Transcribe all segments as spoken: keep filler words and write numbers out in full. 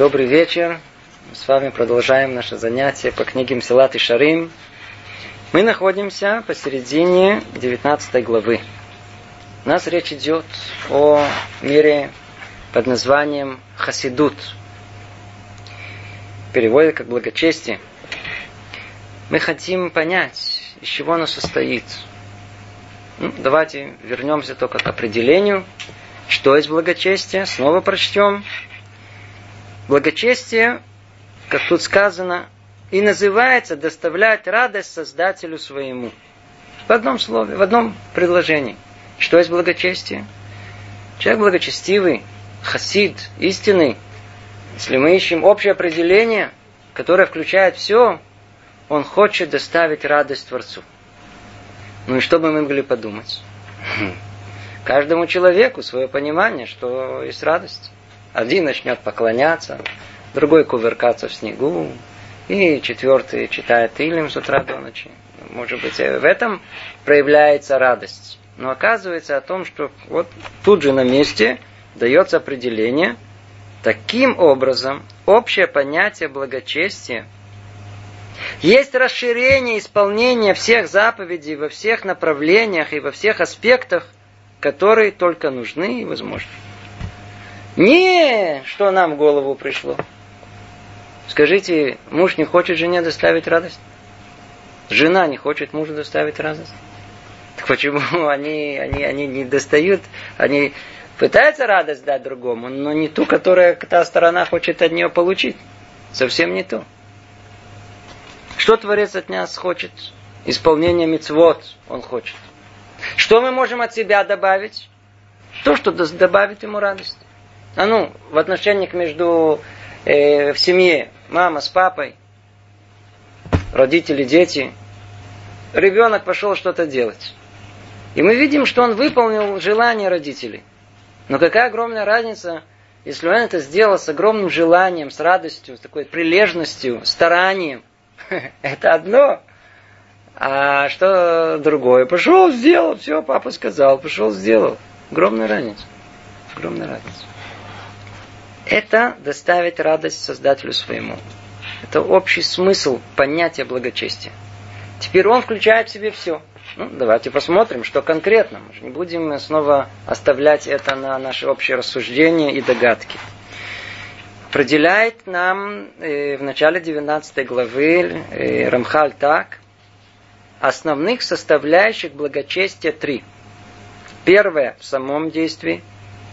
Добрый вечер. С вами продолжаем наше занятие по книге Мсилат Ишарим. Мы находимся посередине девятнадцатой главы. У нас речь идет о мире под названием Хасидут. Переводит как благочестие. Мы хотим понять, из чего оно состоит. Ну, давайте вернемся только к определению. Что есть благочестие? Снова прочтем. Благочестие, как тут сказано, и называется доставлять радость Создателю своему. В одном слове, в одном предложении. Что есть благочестие? Человек благочестивый, хасид, истинный. Если мы ищем общее определение, которое включает все, он хочет доставить радость Творцу. Ну и что бы мы могли подумать? Каждому человеку свое понимание, что есть радость. Один начнет поклоняться, другой кувыркаться в снегу, и четвертый читает Илим с утра до ночи. Может быть, в этом проявляется радость. Но оказывается о том, что вот тут же на месте дается определение. Таким образом, общее понятие благочестия есть расширение исполнения всех заповедей во всех направлениях и во всех аспектах, которые только нужны и возможны. Не, что нам в голову пришло. Скажите, муж не хочет жене доставить радость? Жена не хочет мужу доставить радость? Так почему они, они, они не достают? Они пытаются радость дать другому, но не ту, которую та сторона хочет от нее получить. Совсем не то. Что Творец от нас хочет? Исполнение мицвот он хочет. Что мы можем от себя добавить? То, что добавит ему радость. А ну, в отношениях между э, в семье, мама с папой, родители, дети, ребенок пошел что-то делать. И мы видим, что он выполнил желание родителей. Но какая огромная разница, если он это сделал с огромным желанием, с радостью, с такой прилежностью, старанием. Это одно. А что другое? Пошел, сделал, все, папа сказал, пошел, сделал. Огромная разница. Огромная разница. Это доставить радость Создателю своему. Это общий смысл понятия благочестия. Теперь он включает в себе все. Ну, давайте посмотрим, что конкретно. Мы же не будем снова оставлять это на наши общие рассуждения и догадки. Определяет нам э, в начале девятнадцатой главы э, Рамхаль так: основных составляющих благочестия три. Первая в самом действии.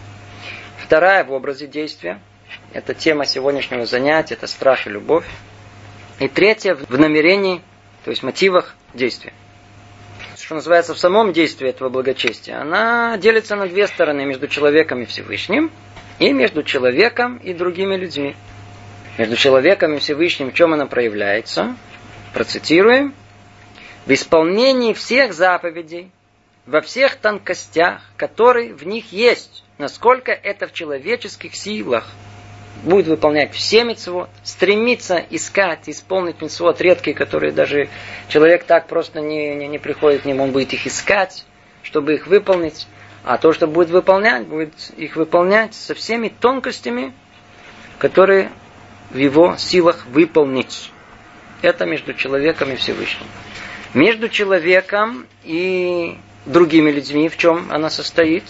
Вторая в образе действия. Это тема сегодняшнего занятия, это страх и любовь. И третья в намерении, то есть мотивах действия. Что называется, в самом действии этого благочестия. Она делится на две стороны: между человеком и Всевышним, и между человеком и другими людьми. Между человеком и Всевышним в чем она проявляется? Процитируем. В исполнении всех заповедей, во всех тонкостях, которые в них есть, насколько это в человеческих силах, будет выполнять все мицвот, стремиться искать, исполнить мицвот редкие, которые даже человек так просто не, не, не приходит к ним, он будет их искать, чтобы их выполнить. А то, что будет выполнять, будет их выполнять со всеми тонкостями, которые в его силах выполнить. Это между человеком и Всевышним. Между человеком и другими людьми, в чем она состоит?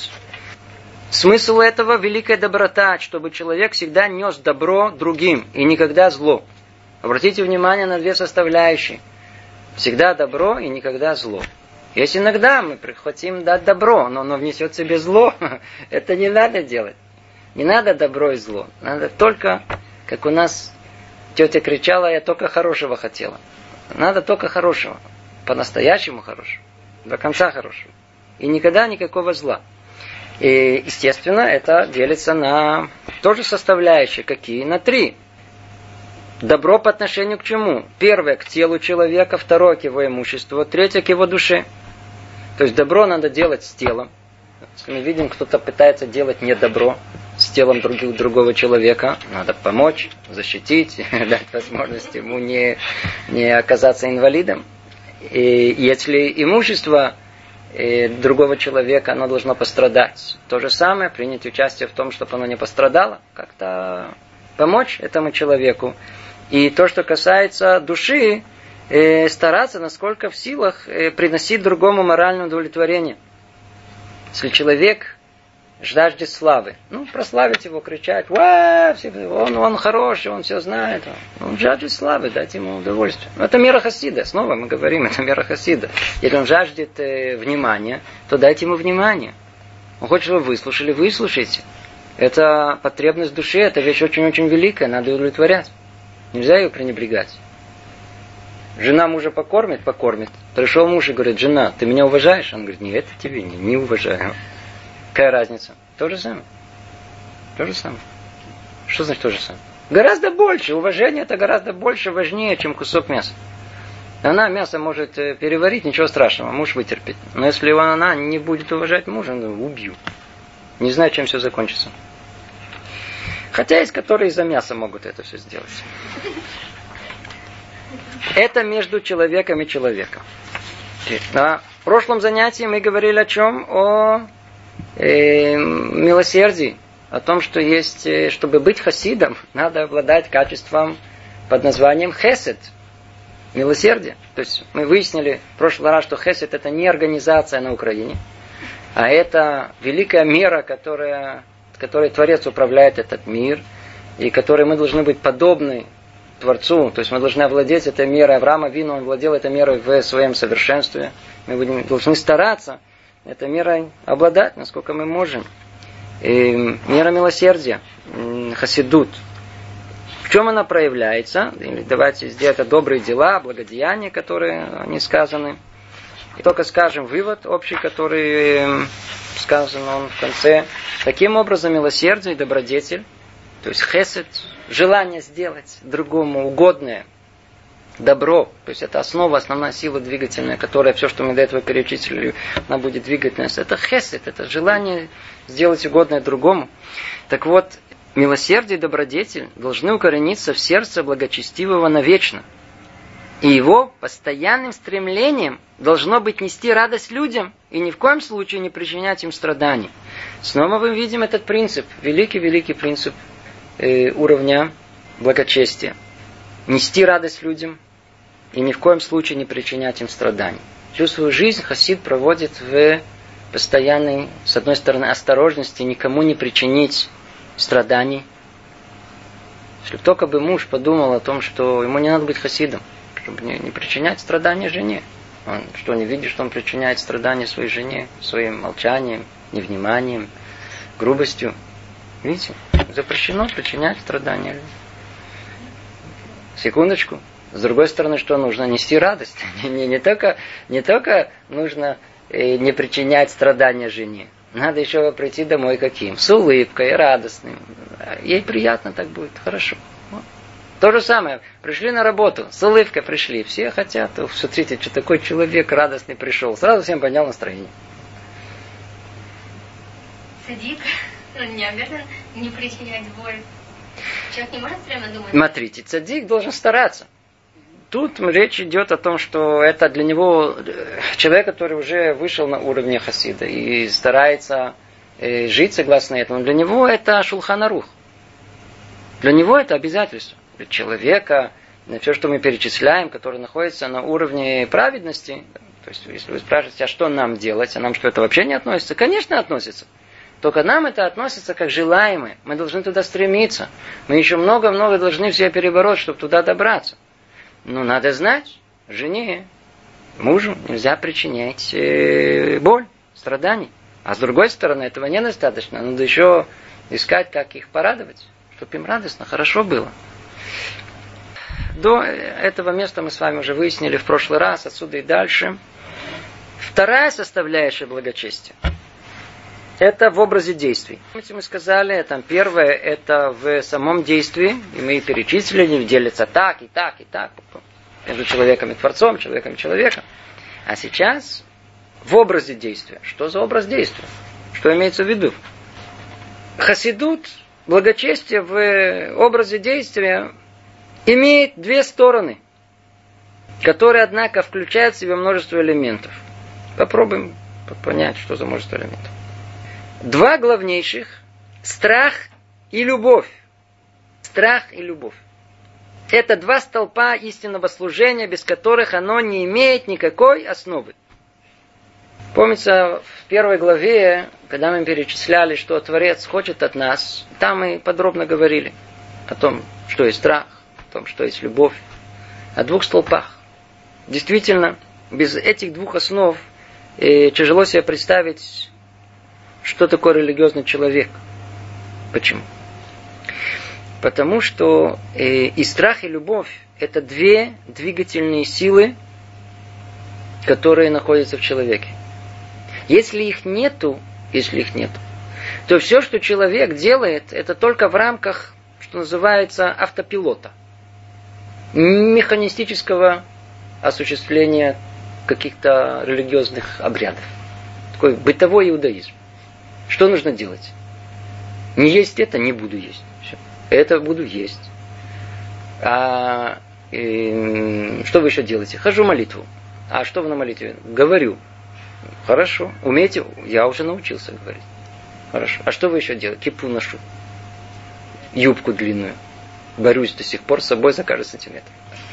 Смысл этого — великая доброта, чтобы человек всегда нес добро другим и никогда зло. Обратите внимание на две составляющие. Всегда добро и никогда зло. Есть иногда мы хотим дать добро, но оно внесет в себе зло. Это не надо делать. Не надо добро и зло. Надо только, как у нас тетя кричала, я только хорошего хотела. Надо только хорошего. По-настоящему хорошего. До конца хорошего. И никогда никакого зла. И, естественно, это делится на тоже составляющие. Какие? На три. Добро по отношению к чему? Первое — к телу человека, второе — к его имуществу, третье — к его душе. То есть добро надо делать с телом. Если мы видим, кто-то пытается делать недобро с телом друг, другого человека, надо помочь, защитить, дать возможность ему не, не оказаться инвалидом. И если имущество другого человека, оно должно пострадать. То же самое, принять участие в том, чтобы оно не пострадало, как-то помочь этому человеку. И то, что касается души, стараться, насколько в силах, приносить другому моральное удовлетворение. Если человек жаждет славы, ну, прославить его, кричать, «Ва, он, он хороший, он все знает». Он жаждет славы, дать ему удовольствие. Но это мера хасида, снова мы говорим, это мера хасида. Если он жаждет э, внимания, то дайте ему внимание. Он хочет, чтобы вы выслушали, выслушайте. Это потребность души, это вещь очень-очень великая, надо удовлетворять. Нельзя ее пренебрегать. Жена мужа покормит, покормит. Пришел муж и говорит, жена, ты меня уважаешь? Он говорит, нет, это тебе не, не уважаю. Какая разница? То же самое. То же самое. Что значит то же самое? Гораздо больше. Уважение это гораздо больше важнее, чем кусок мяса. Она мясо может переварить, ничего страшного, муж вытерпит. Но если она не будет уважать мужа, ну, убью. Не знаю, чем все закончится. Хотя есть, которые из-за мяса могут это все сделать. Это между человеком и человеком. На прошлом занятии мы говорили о чем? О э, милосердии. О том, что есть, чтобы быть хасидом, надо обладать качеством под названием хесед. Милосердие. То есть мы выяснили в прошлый раз, что хесед это не организация на Украине, а это великая мера, которая, которой Творец управляет этот мир, и которой мы должны быть подобны Творцу. То есть мы должны овладеть этой мерой. Авраам Авину, он владел этой мерой в своем совершенстве. Мы будем, должны стараться этой мерой обладать, насколько мы можем. И мера милосердия, хасидут. В чем она проявляется? Давайте сделать добрые дела, благодеяния, которые не сказаны. И только скажем вывод общий, который сказан он в конце. Таким образом, милосердие и добродетель, то есть хесед, желание сделать другому угодное, добро, то есть это основа, основная сила двигательная, которая все, что мы до этого перечислили, она будет двигать нас. Это хесед, это желание сделать угодное другому. Так вот, милосердие и добродетель должны укорениться в сердце благочестивого навечно. И его постоянным стремлением должно быть нести радость людям и ни в коем случае не причинять им страданий. Снова мы видим этот принцип, великий-великий принцип э, уровня благочестия. Нести радость людям и ни в коем случае не причинять им страданий. Всю свою жизнь хасид проводит в постоянной, с одной стороны, осторожности, никому не причинить страданий. Если только бы муж подумал о том, что ему не надо быть хасидом, чтобы не, не причинять страдания жене. Он что, не видит, что он причиняет страдания своей жене своим молчанием, невниманием, грубостью? Видите? Запрещено причинять страдания. Секундочку. С другой стороны, что нужно? Нести радость. Не, не, не, только, не только нужно э, не причинять страдания жене. Надо еще прийти домой каким? С улыбкой, радостным. Ей приятно так будет. Хорошо. Вот. То же самое. Пришли на работу. С улыбкой пришли. Все хотят. Смотрите, что такой человек радостный пришел. Сразу всем поднял настроение. Садик, он не обязан не причинять боль. Человек не может прямо думать. Смотрите, цадик должен стараться. Тут речь идет о том, что это для него человек, который уже вышел на уровне хасида и старается жить согласно этому. Для него это шулхан арух. Для него это обязательство. Для человека, все, что мы перечисляем, который находится на уровне праведности, то есть, если вы спрашиваете, а что нам делать, а нам что это вообще не относится? Конечно, относится. Только нам это относится как желаемое. Мы должны туда стремиться. Мы еще много-много должны все перебороть, чтобы туда добраться. Но надо знать, жене, мужу нельзя причинять э, боль, страдания. А с другой стороны, этого недостаточно. Надо еще искать, как их порадовать, чтобы им радостно, хорошо было. До этого места мы с вами уже выяснили в прошлый раз, отсюда и дальше. Вторая составляющая благочестия. Это в образе действий. Мы сказали, там первое, это в самом действии, и мы перечислили, делится так, и так, и так, между человеком и Творцом, человеком и человеком. А сейчас в образе действия. Что за образ действия? Что имеется в виду? Хасидут, благочестие в образе действия имеет две стороны, которые, однако, включают в себя множество элементов. Попробуем понять, что за множество элементов. Два главнейших – страх и любовь. Страх и любовь. Это два столпа истинного служения, без которых оно не имеет никакой основы. Помнится, в первой главе, когда мы перечисляли, что Творец хочет от нас, там мы подробно говорили о том, что есть страх, о том, что есть любовь, о двух столпах. Действительно, без этих двух основ э, тяжело себе представить, что такое религиозный человек. Почему? Потому что э, и страх, и любовь – это две двигательные силы, которые находятся в человеке. Если их нету, если их нету, то все, что человек делает, это только в рамках, что называется, автопилота. Механистического осуществления каких-то религиозных обрядов. Такой бытовой иудаизм. Что нужно делать? Не есть это, не буду есть. Все. Это буду есть. А э, что вы еще делаете? Хожу молитву. А что вы на молитве? Говорю. Хорошо. Умеете? Я уже научился говорить. Хорошо. А что вы еще делаете? Кипу ношу. Юбку длинную. Борюсь до сих пор с собой за каждый сантиметр.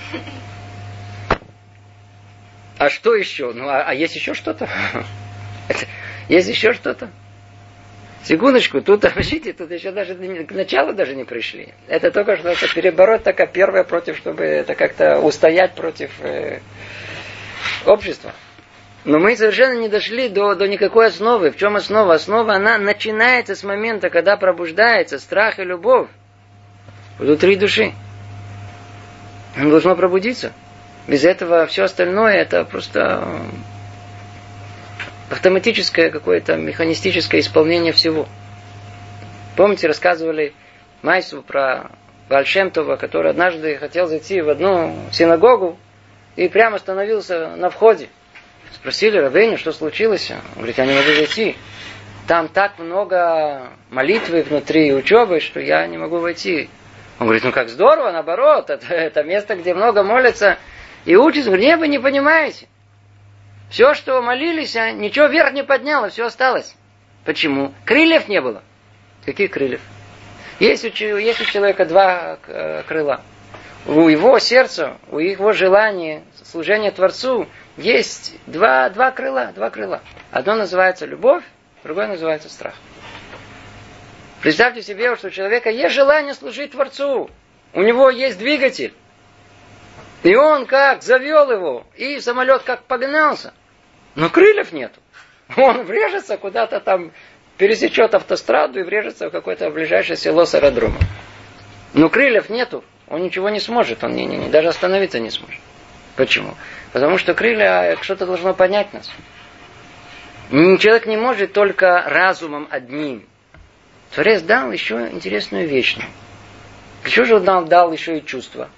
А что еще? Ну, а, а есть еще что-то? Есть еще что-то? Секундочку, тут, видите, тут еще даже к началу даже не пришли. Это только что это перебороть такая первая против, чтобы это как-то устоять против э, общества. Но мы совершенно не дошли до, до никакой основы. В чем основа? Основа, она начинается с момента, когда пробуждается страх и любовь внутри души. Оно должно пробудиться. Без этого все остальное это просто автоматическое какое-то механистическое исполнение всего. Помните, рассказывали Майсу про Бааль Шем Това, который однажды хотел зайти в одну синагогу и прямо остановился на входе. Спросили рабейну, что случилось. Он говорит, я не могу зайти. Там так много молитвы внутри учебы, что я не могу войти. Он говорит, ну как здорово, наоборот, это, это место, где много молятся и учатся. Он говорит, нет, вы не понимаете. Все, что молились, ничего вверх не подняло, все осталось. Почему? Крыльев не было. Каких крыльев? Есть у, есть у человека два крыла. У его сердца, у его желания, служения Творцу есть два, два крыла, два крыла. Одно называется любовь, другое называется страх. Представьте себе, что у человека есть желание служить Творцу. У него есть двигатель. И он как завел его, и самолет как погнался. Но крыльев нету. Он врежется куда-то там, пересечет автостраду и врежется в какое-то ближайшее село с аэродрома. Но крыльев нету. Он ничего не сможет, он не, не, не, даже остановиться не сможет. Почему? Потому что крылья, что-то должно поднять нас. Человек не может только разумом одним. Творец дал еще интересную вещь. Для чего же он нам дал еще и чувства?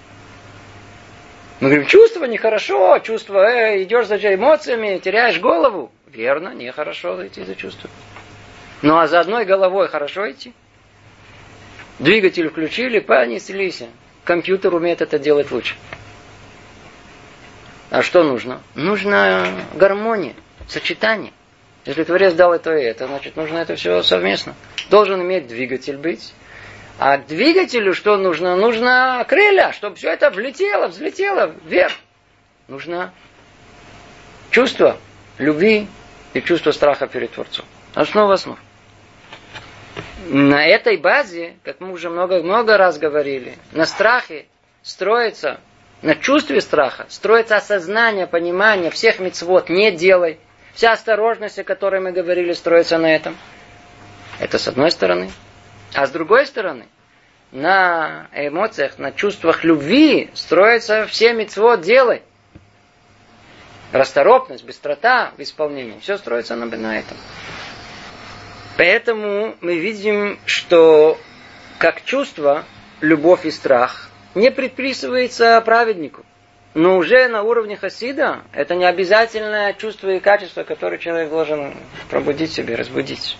Мы говорим, чувство нехорошо, чувство, э, идешь за эмоциями, теряешь голову. Верно, нехорошо идти за чувством. Ну а за одной головой хорошо идти? Двигатель включили, понеслись. Компьютер умеет это делать лучше. А что нужно? Нужна гармония, сочетание. Если Творец дал это и это, значит нужно это все совместно. Должен иметь двигатель быть. А к двигателю что нужно? Нужно крылья, чтобы все это влетело, взлетело вверх. Нужно чувство любви и чувство страха перед Творцом. Основа основ. На этой базе, как мы уже много-много раз говорили, на страхе строится, на чувстве страха строится осознание, понимание всех мицвот не делай. Вся осторожность, о которой мы говорили, строится на этом. Это с одной стороны. А с другой стороны, на эмоциях, на чувствах любви строятся все мицвот делай. Расторопность, быстрота в исполнении. Все строится на, на этом. Поэтому мы видим, что как чувство, любовь и страх не предписывается праведнику. Но уже на уровне хасида это не обязательное чувство и качество, которое человек должен пробудить себе, разбудить.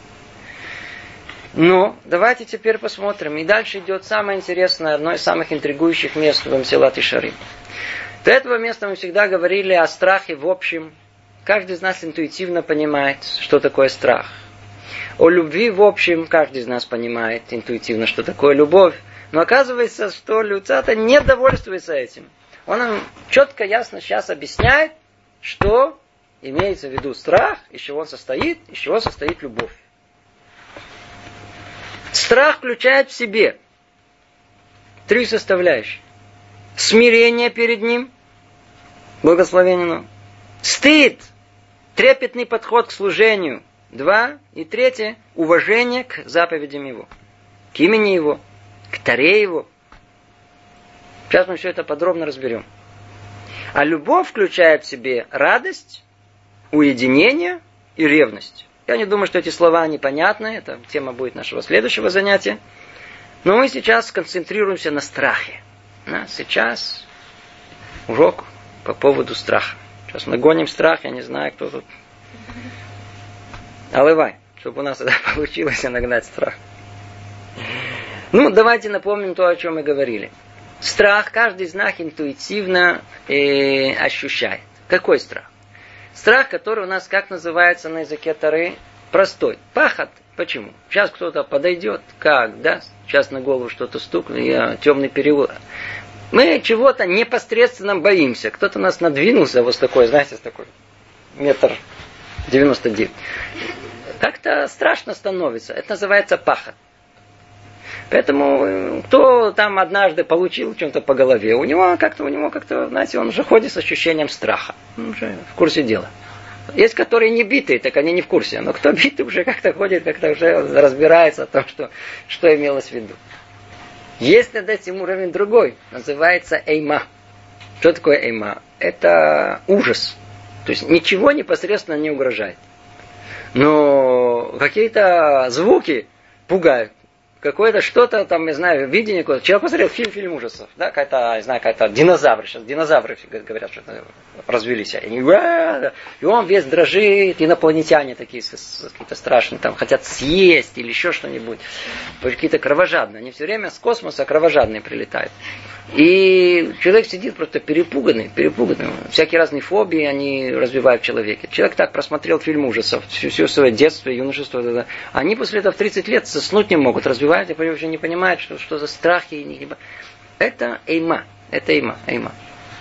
Но давайте теперь посмотрим. И дальше идет самое интересное, одно из самых интригующих мест в Месилат Йешарим. До этого места мы всегда говорили о страхе в общем. Каждый из нас интуитивно понимает, что такое страх. О любви в общем каждый из нас понимает интуитивно, что такое любовь. Но оказывается, что Люцата не довольствуется этим. Он нам четко, ясно сейчас объясняет, что имеется в виду страх, из чего он состоит, из чего состоит любовь. Страх включает в себе три составляющие. Смирение перед ним, благословение он. Стыд, трепетный подход к служению. Два. И третье, уважение к заповедям его. К имени его, к таре его. Сейчас мы все это подробно разберем. А любовь включает в себе радость, уединение и ревность. Я не думаю, что эти слова непонятны. Это тема будет нашего следующего занятия. Но мы сейчас сконцентрируемся на страхе. Сейчас урок по поводу страха. Сейчас нагоним страх, я не знаю, кто тут. Алывай, чтобы у нас это получилось нагнать страх. Ну, давайте напомним то, о чем мы говорили. Страх каждый из нас интуитивно э, ощущает. Какой страх? Страх, который у нас, как называется на языке Торы, простой. Пахат. Почему? Сейчас кто-то подойдет, как, да? Сейчас на голову что-то стукнет, я темный переулок. Мы чего-то непосредственно боимся. Кто-то нас надвинулся, вот такой, знаете, с такой метр девяносто девять. Как-то страшно становится. Это называется пахат. Поэтому кто там однажды получил чем-то по голове, у него как-то, у него как-то, знаете, он уже ходит с ощущением страха. Он уже в курсе дела. Есть, которые не битые, так они не в курсе. Но кто битый, уже как-то ходит, как-то уже разбирается о том, что, что имелось в виду. Есть над этим уровень другой. Называется эйма. Что такое эйма? Это ужас. То есть ничего непосредственно не угрожает. Но какие-то звуки пугают. Какое-то что-то там, не знаю, видение какое-то. Человек посмотрел фильм, фильм ужасов. Да, какая-то, не знаю, какая-то динозавры. Сейчас динозавры говорят, что развелись. И он весь дрожит. Инопланетяне такие какие-то страшные. Там хотят съесть или еще что-нибудь. Какие-то кровожадные. Они все время с космоса кровожадные прилетают. И человек сидит просто перепуганный, перепуганный. Всякие разные фобии они развивают в человеке. Человек так просмотрел фильм ужасов все, все свое детство, юношество. Да, да. Они после этого в тридцать лет заснуть не могут, развивают, и уже не понимают, что, что за страхи. Это эйма. Это эйма, эйма.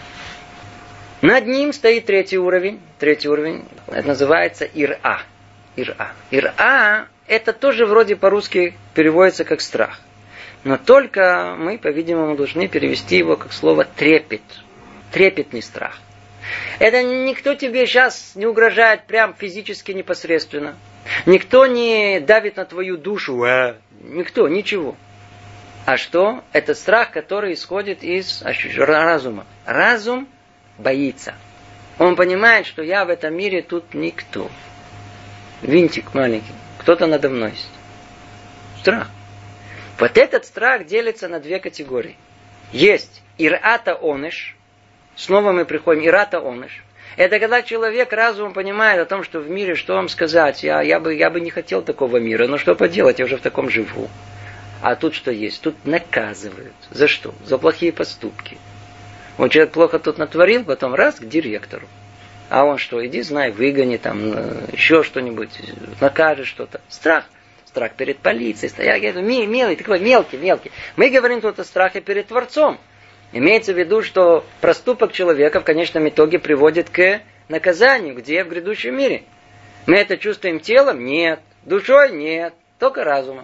Над ним стоит третий уровень. Третий уровень. Это называется ир-а. Ир-а. Ир-а это тоже вроде по-русски переводится как страх. Но только мы, по-видимому, должны перевести его как слово трепет. Трепетный страх. Это никто тебе сейчас не угрожает прям физически непосредственно. Никто не давит на твою душу. А, никто, ничего. А что? Это страх, который исходит из разума. Разум боится. Он понимает, что я в этом мире тут никто. Винтик маленький. Кто-то надо мной есть. Страх. Вот этот страх делится на две категории. Есть ир-ата оныш. Снова мы приходим ир-ата оныш. Это когда человек разумом понимает о том, что в мире, что вам сказать, я, я, бы, я бы не хотел такого мира, но что поделать, я уже в таком живу. А тут что есть? Тут наказывают. За что? За плохие поступки. Вот человек плохо тут натворил, потом раз к директору. А он что? Иди, знай, выгони там, еще что-нибудь, накажет что-то. Страх. Страх перед полицией. Я говорю, милый, такой мелкий, мелкий. Мы говорим тут о страхе перед Творцом. Имеется в виду, что проступок человека в конечном итоге приводит к наказанию, где в грядущем мире. Мы это чувствуем телом? Нет. Душой? Нет. Только разумом.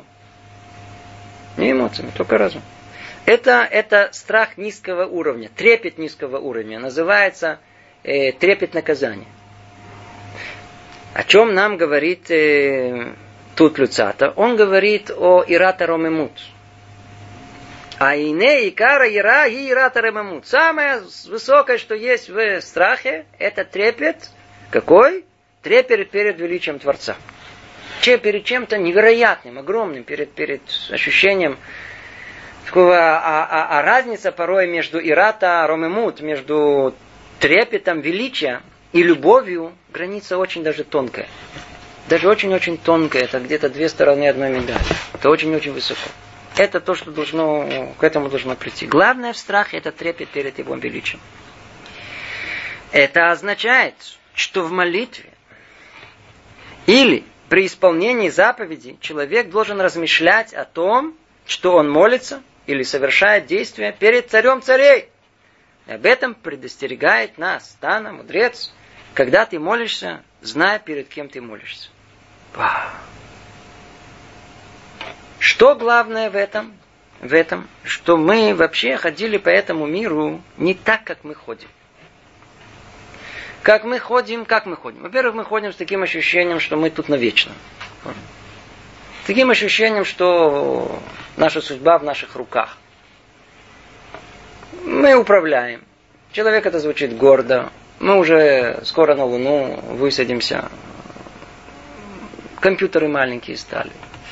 Не эмоциями, только разумом. Это, это страх низкого уровня, трепет низкого уровня. Называется э, трепет наказания. О чем нам говорит э, тут Люцата? Он говорит о ирата ромемут. А ине икара ира и ирата ромемут. Самое высокое, что есть в страхе, это трепет. Какой? Трепет перед величием Творца. Че, перед чем-то невероятным, огромным, перед, перед ощущением такого, а, а, а разница порой между ирата ромемут, между трепетом величия и любовью, граница очень даже тонкая. Даже очень-очень тонкая. Это где-то две стороны одной медали. Это очень-очень высоко. Это то, что должно, к этому должно прийти. Главное в страхе это трепет перед его величием. Это означает, что в молитве или при исполнении заповедей человек должен размышлять о том, что он молится, или совершает действия перед царем царей. И об этом предостерегает нас Тана, мудрец, когда ты молишься, зная, перед кем ты молишься. Вау. Что главное в этом? В этом, что мы вообще ходили по этому миру не так, как мы ходим. Как мы ходим, как мы ходим? Во-первых, мы ходим с таким ощущением, что мы тут навечно. С таким ощущением, что наша судьба в наших руках. Мы управляем. Человек это звучит гордо. Мы уже скоро на Луну высадимся. Компьютеры маленькие стали.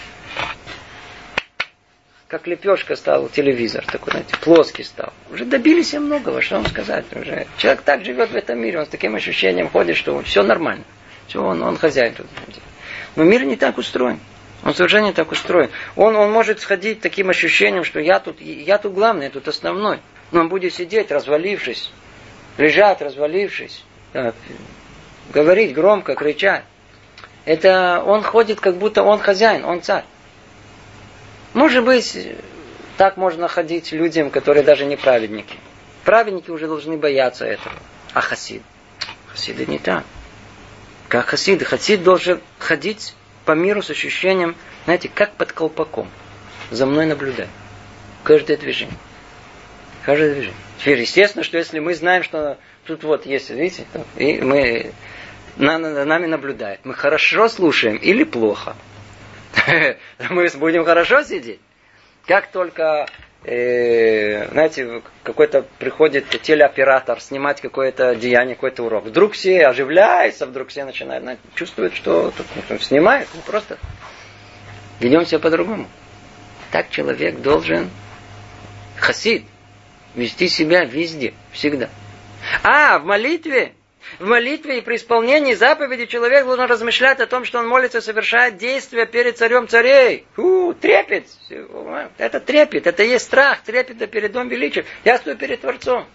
Как лепешка стал телевизор, такой, знаете, плоский стал. Уже добились многого, что вам сказать. Уже. Человек так живет в этом мире, он с таким ощущением ходит, что все нормально. Все, он, он хозяин тут. Но мир не так устроен. Он совершенно не так устроен. Он, он может сходить таким ощущением, что я тут, я тут главный, я тут основной. Но он будет сидеть, развалившись, лежать, развалившись, так, говорить громко, кричать. Это он ходит, как будто он хозяин, он царь. Может быть, так можно ходить людям, которые даже не праведники. Праведники уже должны бояться этого. А хасид? Хасиды не так. Как хасиды? Хасид должен ходить по миру с ощущением, знаете, как под колпаком. За мной наблюдай. Каждое движение. Каждое движение. Теперь, естественно, что если мы знаем, что тут вот есть, видите, и мы на, на, нами наблюдают, мы хорошо слушаем или плохо. Мы будем хорошо сидеть. Как только, э, знаете, какой-то приходит телеоператор снимать какое-то деяние, какой-то урок. Вдруг все оживляются, вдруг все начинают, знаете, чувствуют, что тут ну, снимают. Мы просто ведем себя по-другому. Так человек должен, хасид, вести себя везде, всегда. А, в молитве? В молитве и при исполнении заповеди человек должен размышлять о том, что он молится, совершает действия перед царем царей. У, трепет. Это трепет. Это есть страх, трепет перед Дом величия. Я стою перед Творцом.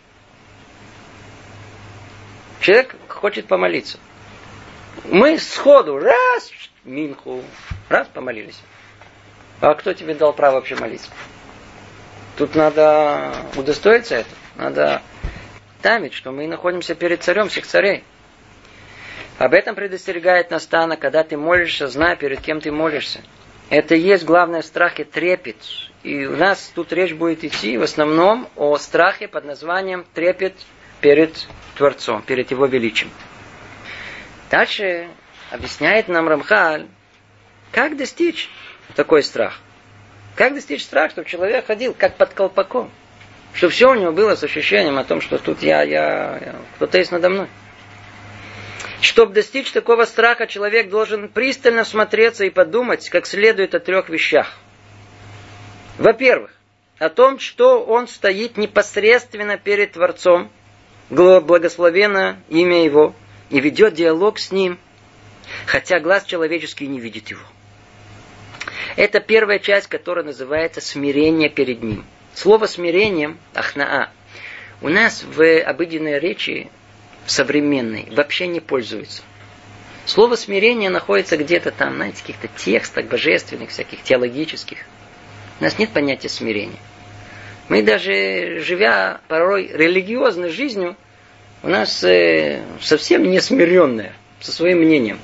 Человек хочет помолиться. Мы сходу, раз, минху, раз, помолились. А кто тебе дал право вообще молиться? Тут надо удостоиться этого. Надо... Тамить, что мы находимся перед царем всех царей. Об этом предостерегает нас Тана, когда ты молишься, зная, перед кем ты молишься. Это и есть главное в страхе трепет. И у нас тут речь будет идти в основном о страхе под названием трепет перед Творцом, перед Его величием. Дальше объясняет нам Рамхаль, как достичь такой страх. Как достичь страха, чтобы человек ходил как под колпаком. Чтобы все у него было с ощущением о том, что тут я, я, я кто-то есть надо мной. Чтобы достичь такого страха, человек должен пристально смотреться и подумать, как следует о трех вещах. Во-первых, о том, что он стоит непосредственно перед Творцом, благословенно имя Его, и ведет диалог с Ним, хотя глаз человеческий не видит Его. Это первая часть, которая называется смирение перед Ним. Слово смирение, ахнаа, у нас в обыденной речи, в современной, вообще не пользуется. Слово смирение находится где-то там, знаете, в каких-то текстах божественных, всяких теологических. У нас нет понятия смирения. Мы даже, живя порой религиозной жизнью, у нас э, совсем не смиренные со своим мнением.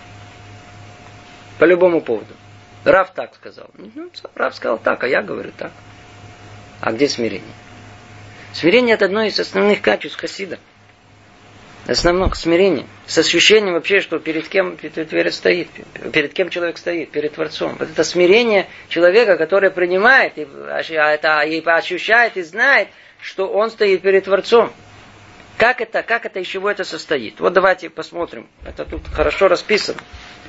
По любому поводу. Рав так сказал. Ну, Рав сказал так, а я говорю так. А где смирение? Смирение это одно из основных качеств хасида. Основное смирение. С ощущением вообще, что перед кем перед, стоит, перед кем человек стоит, перед Творцом. Вот это смирение человека, который принимает, и, это, и ощущает и знает, что он стоит перед Творцом. Как это, как это, из чего это состоит? Вот давайте посмотрим. Это тут хорошо расписано.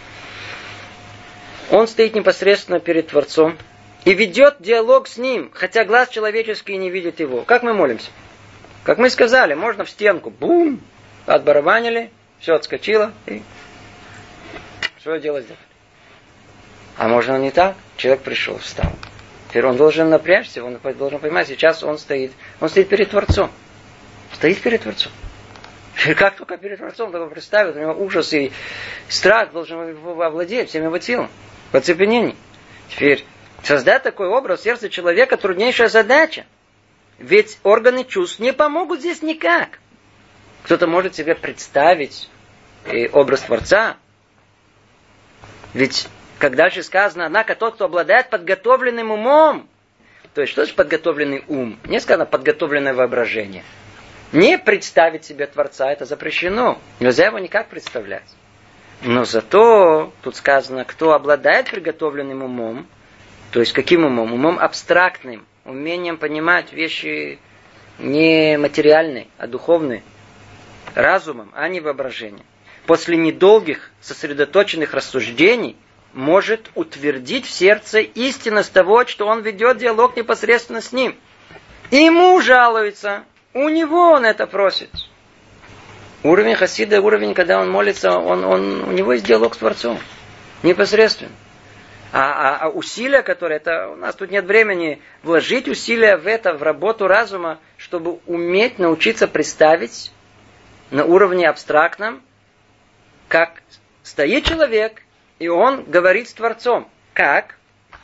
Он стоит непосредственно перед Творцом и ведет диалог с Ним, хотя глаз человеческий не видит Его. Как мы молимся? Как мы сказали, можно в стенку. Бум! Отбарабанили, все отскочило, и свое дело сделали. А можно не так? Человек пришел, встал. Теперь он должен напрячься, он должен понимать, сейчас он стоит, он стоит перед Творцом. Стоит перед Творцом. И как только перед Творцом, только представит, у него ужас и страх должен его овладеть всем его телом. В оцепенении. Теперь Создать такой образ в сердце человека труднейшая задача. Ведь органы чувств не помогут здесь никак. Кто-то может себе представить образ Творца. Ведь, как дальше сказано, однако тот, кто обладает подготовленным умом. То есть, что же подготовленный ум? Не сказано подготовленное воображение. Не представить себе Творца, это запрещено. Нельзя его никак представлять. Но зато, тут сказано, кто обладает приготовленным умом, то есть каким умом? Умом абстрактным, умением понимать вещи не материальные, а духовные, разумом, а не воображением. После недолгих сосредоточенных рассуждений может утвердить в сердце истинность того, что он ведет диалог непосредственно с ним. И ему жалуется, у него он это просит. Уровень хасида, уровень, когда он молится, он, он, у него есть диалог с Творцом. Непосредственно. А, а, а усилия, которые, это, у нас тут нет времени вложить усилия в это, в работу разума, чтобы уметь научиться представить на уровне абстрактном, как стоит человек, и он говорит с Творцом. Как?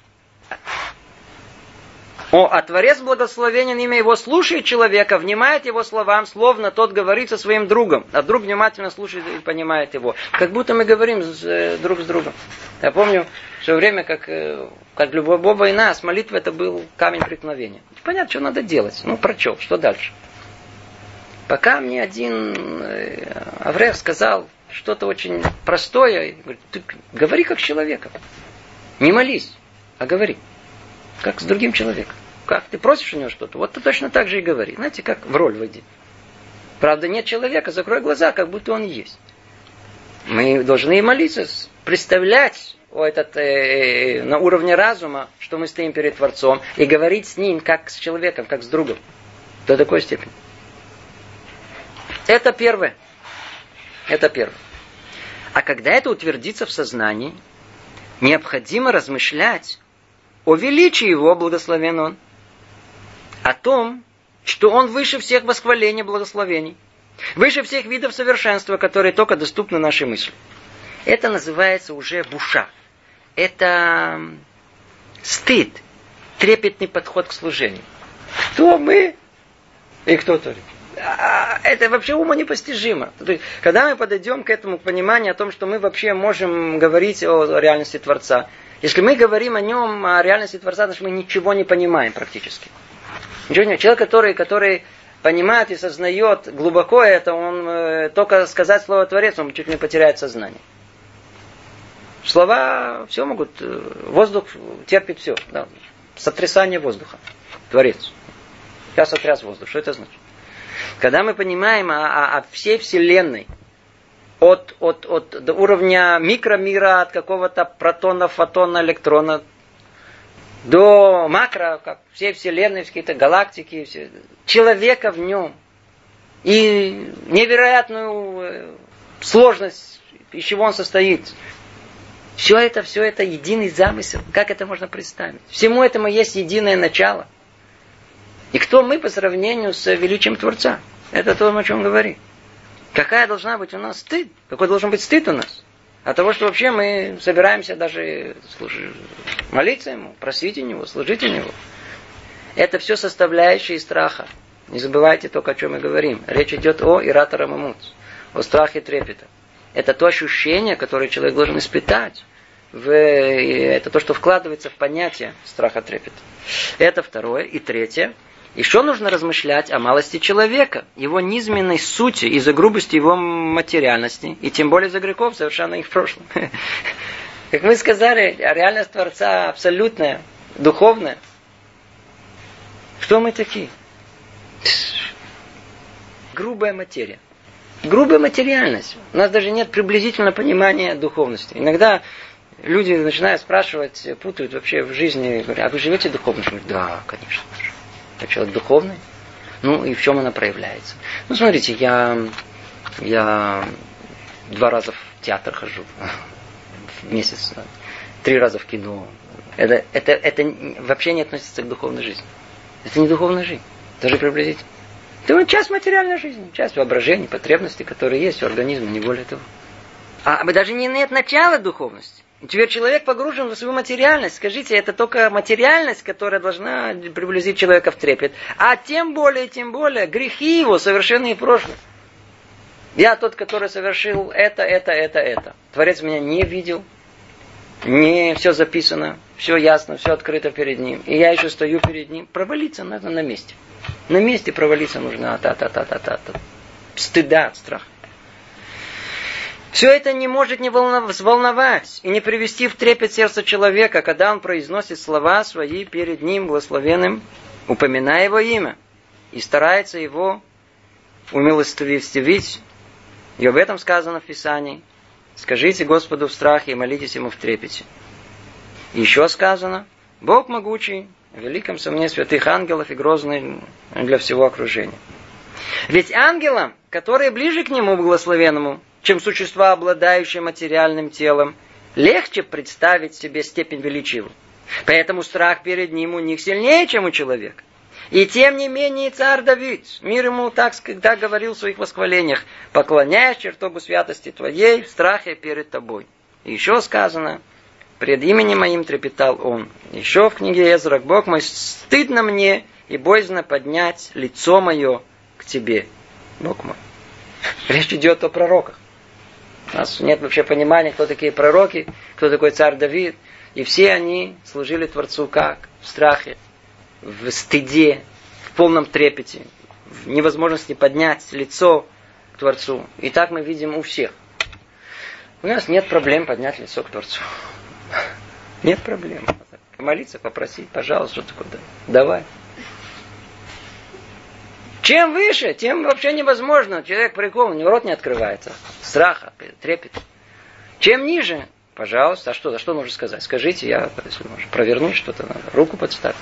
О, а Творец благословенен имя его, слушает человека, внимает его словам, словно тот говорит со своим другом, а друг внимательно слушает и понимает его. Как будто мы говорим с, э, друг с другом. Я помню, в свое время, как, э, как любая война, с молитвой это был камень преткновения. Понятно, что надо делать. Ну, прочел, что дальше? Пока мне один э, Аврев сказал что-то очень простое, говорит, ты говори как с человеком. Не молись, а говори. Как с другим человеком. Как ты просишь у него что-то, вот ты точно так же и говори. Знаете, как в роль войди. Правда, нет человека, закрой глаза, как будто он есть. Мы должны и молиться, представлять о, этот, э, на уровне разума, что мы стоим перед Творцом, и говорить с ним, как с человеком, как с другом. До такой степени. Это первое. Это первое. А когда это утвердится в сознании, необходимо размышлять о величии его, благословен он, о том, что он выше всех восхвалений, благословений, выше всех видов совершенства, которые только доступны нашей мысли. Это называется уже буша. Это стыд, трепетный подход к служению. Кто мы и кто творит? Это вообще уму непостижимо. То есть, когда мы подойдем к этому, к пониманию о том, что мы вообще можем говорить о реальности Творца, если мы говорим о нем, о реальности Творца, значит мы ничего не понимаем практически. Ничего не. Человек, который, который понимает и сознает глубоко это, он э, только сказать слово Творец, он чуть не потеряет сознание. Слова все могут, э, воздух терпит все. Да. Сотрясание воздуха. Творец. Я сотряс воздух. Что это значит? Когда мы понимаем о, о, о всей Вселенной, от, от, от до уровня микромира, от какого-то протона, фотона, электрона, до макро, как всей Вселенной, какие-то галактики, все, человека в нем, и невероятную сложность, из чего он состоит. Все это, все это единый замысел. Как это можно представить? Всему этому есть единое начало. И кто мы по сравнению с величием Творца? Это то, о чем говорит. Какая должна быть у нас стыд? Какой должен быть стыд у нас? От того, что вообще мы собираемся даже служить, молиться Ему, просить у Него, служить у Него. Это все составляющие страха. Не забывайте только, о чем мы говорим. Речь идет о иратора мамут, о страхе трепета. Это то ощущение, которое человек должен испытать. В, это то, что вкладывается в понятие страха трепета. Это второе. И третье. Еще нужно размышлять о малости человека, его низменной сути из-за грубости его материальности, и тем более из-за грехов, совершенно их в прошлом. Как мы сказали, реальность Творца абсолютная, духовная. Что мы такие? Грубая материя. Грубая материальность. У нас даже нет приблизительного понимания духовности. Иногда люди начинают спрашивать, путают вообще в жизни, говорят, а вы живете духовно? Говорят, да, конечно. Я человек духовный. Ну, и в чем она проявляется? Ну, смотрите, я, я два раза в театр хожу в месяц, три раза в кино. Это, это, это вообще не относится к духовной жизни. Это не духовная жизнь. Даже приблизительно. Это часть материальной жизни, часть воображений, потребностей, которые есть у организма, не более того. А даже не нет начала духовности. Теперь человек погружен в свою материальность. Скажите, это только материальность, которая должна приблизить человека в трепет. А тем более, тем более, грехи его совершенные в прошлом. Я тот, который совершил это, это, это, это. Творец меня не видел. Не все записано, все ясно, все открыто перед ним. И я еще стою перед ним. Провалиться надо на месте. На месте провалиться нужно. Та-та-та-та-та-та. Стыда, страха. Все это не может не взволновать и не привести в трепет сердца человека, когда он произносит слова свои перед ним благословенным, упоминая его имя, и старается его умилостивить. И об этом сказано в Писании. Скажите Господу в страхе и молитесь Ему в трепете. И еще сказано, Бог могучий, в великом сомне святых ангелов и грозный для всего окружения. Ведь ангелам, которые ближе к Нему благословенному, чем существа, обладающие материальным телом, легче представить себе степень величия его. Поэтому страх перед ним у них сильнее, чем у человека. И тем не менее царь Давид, мир ему так, когда говорил в своих восхвалениях, поклоняясь чертогу святости твоей в страхе перед тобой. И еще сказано, пред именем моим трепетал он. Еще в книге Эзра, Бог мой, стыдно мне и боязно поднять лицо мое к тебе, Бог мой. Речь идет о пророках. У нас нет вообще понимания, кто такие пророки, кто такой царь Давид. И все они служили Творцу как? В страхе, в стыде, в полном трепете, в невозможности поднять лицо к Творцу. И так мы видим у всех. У нас нет проблем поднять лицо к Творцу. Нет проблем. Молиться, попросить, пожалуйста, что такое? Давай. Чем выше, тем вообще невозможно. Человек прикован, у него рот не открывается. Страха, трепет. Чем ниже, пожалуйста, а что, а что нужно сказать? Скажите, я, если можно, провернуть что-то, надо, руку подставить.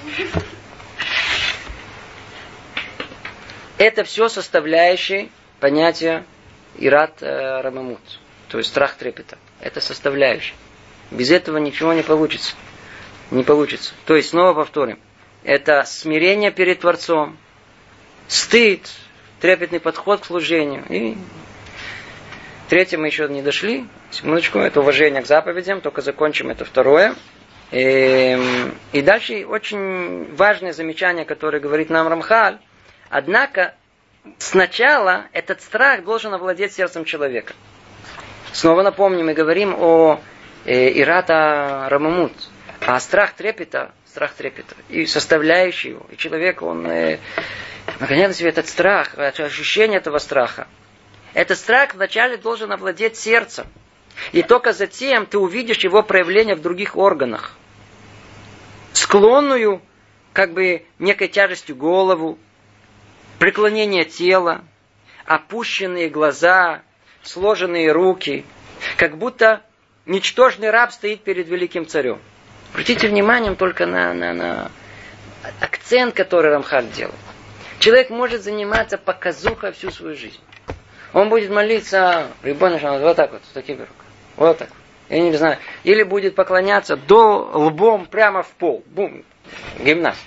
Это все составляющие понятия ират э, рамамут, то есть страх трепета. Это составляющие. Без этого ничего не получится. Не получится. То есть, снова повторим. Это смирение перед Творцом, стыд, трепетный подход к служению. И третье мы еще не дошли. Секундочку, это уважение к заповедям. Только закончим это второе. И, и дальше очень важное замечание, которое говорит нам Рамхаль. Однако, сначала этот страх должен овладеть сердцем человека. Снова напомним, мы говорим о э, ирата рамамут. А страх трепета, страх трепета. И составляющий его. И человек, он... Э, наконец, этот страх, ощущение этого страха. Этот страх вначале должен овладеть сердцем. И только затем ты увидишь его проявление в других органах. Склонную, как бы, некой тяжестью голову, преклонение тела, опущенные глаза, сложенные руки, как будто ничтожный раб стоит перед великим царем. Обратите внимание только на, на, на акцент, который Рамхаль делает. Человек может заниматься показухой всю свою жизнь. Он будет молиться, Рибон Шалом, вот так вот, с такими руками. Вот так вот. Я не знаю. Или будет поклоняться до лбом прямо в пол. Бум. Гимнаст.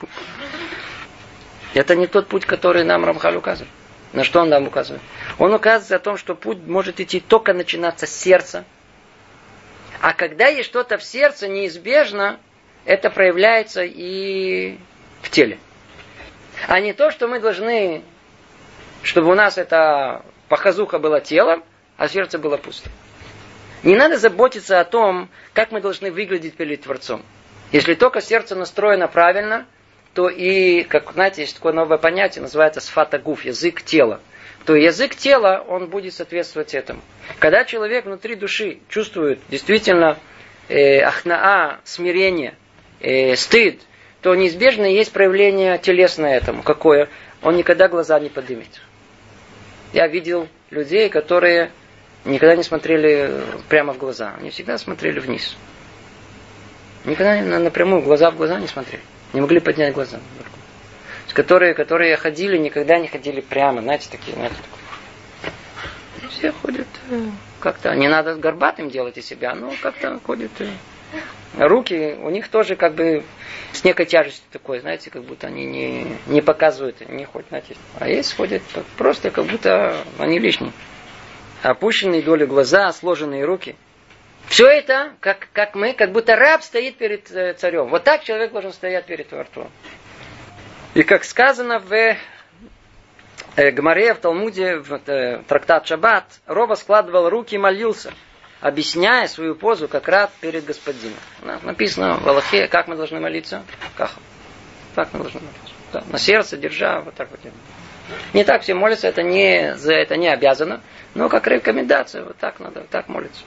Это не тот путь, который нам Рамхаль указывает. На что он нам указывает? Он указывает о том, что путь может идти только начинаться с сердца. А когда есть что-то в сердце, неизбежно это проявляется и в теле. А не то, что мы должны, чтобы у нас эта показуха была телом, а сердце было пусто. Не надо заботиться о том, как мы должны выглядеть перед Творцом. Если только сердце настроено правильно, то и, как знаете, есть такое новое понятие, называется сфатагуф, язык тела. То язык тела, он будет соответствовать этому. Когда человек внутри души чувствует действительно э, ахнаа, смирение, э, стыд, то неизбежно есть проявление телесное этому. Какое? Он никогда глаза не поднимет. Я видел людей, которые никогда не смотрели прямо в глаза. Они всегда смотрели вниз. Никогда напрямую глаза в глаза не смотрели. Не могли поднять глаза. Которые, которые ходили, никогда не ходили прямо. Знаете, такие, знаете, такие. Все ходят как-то. Не надо горбатым делать из себя, но как-то ходят. Руки у них тоже как бы с некой тяжестью такой, знаете, как будто они не, не показывают, не ходят, знаете. А есть ходят просто как будто они лишние. Опущенные доли глаза, сложенные руки. Все это, как, как мы, как будто раб стоит перед э, царем. Вот так человек должен стоять перед Творцом. И как сказано в э, Гмаре, в Талмуде, в э, трактат Шаббат, Рова складывал руки и молился, объясняя свою позу как раб перед господином. Написано в Аллахе, как мы должны молиться. Как? Так мы должны молиться. Да, на сердце держа, вот так вот. Не так все молятся, это не, за это не обязано, но как рекомендация, вот так надо, вот так молиться.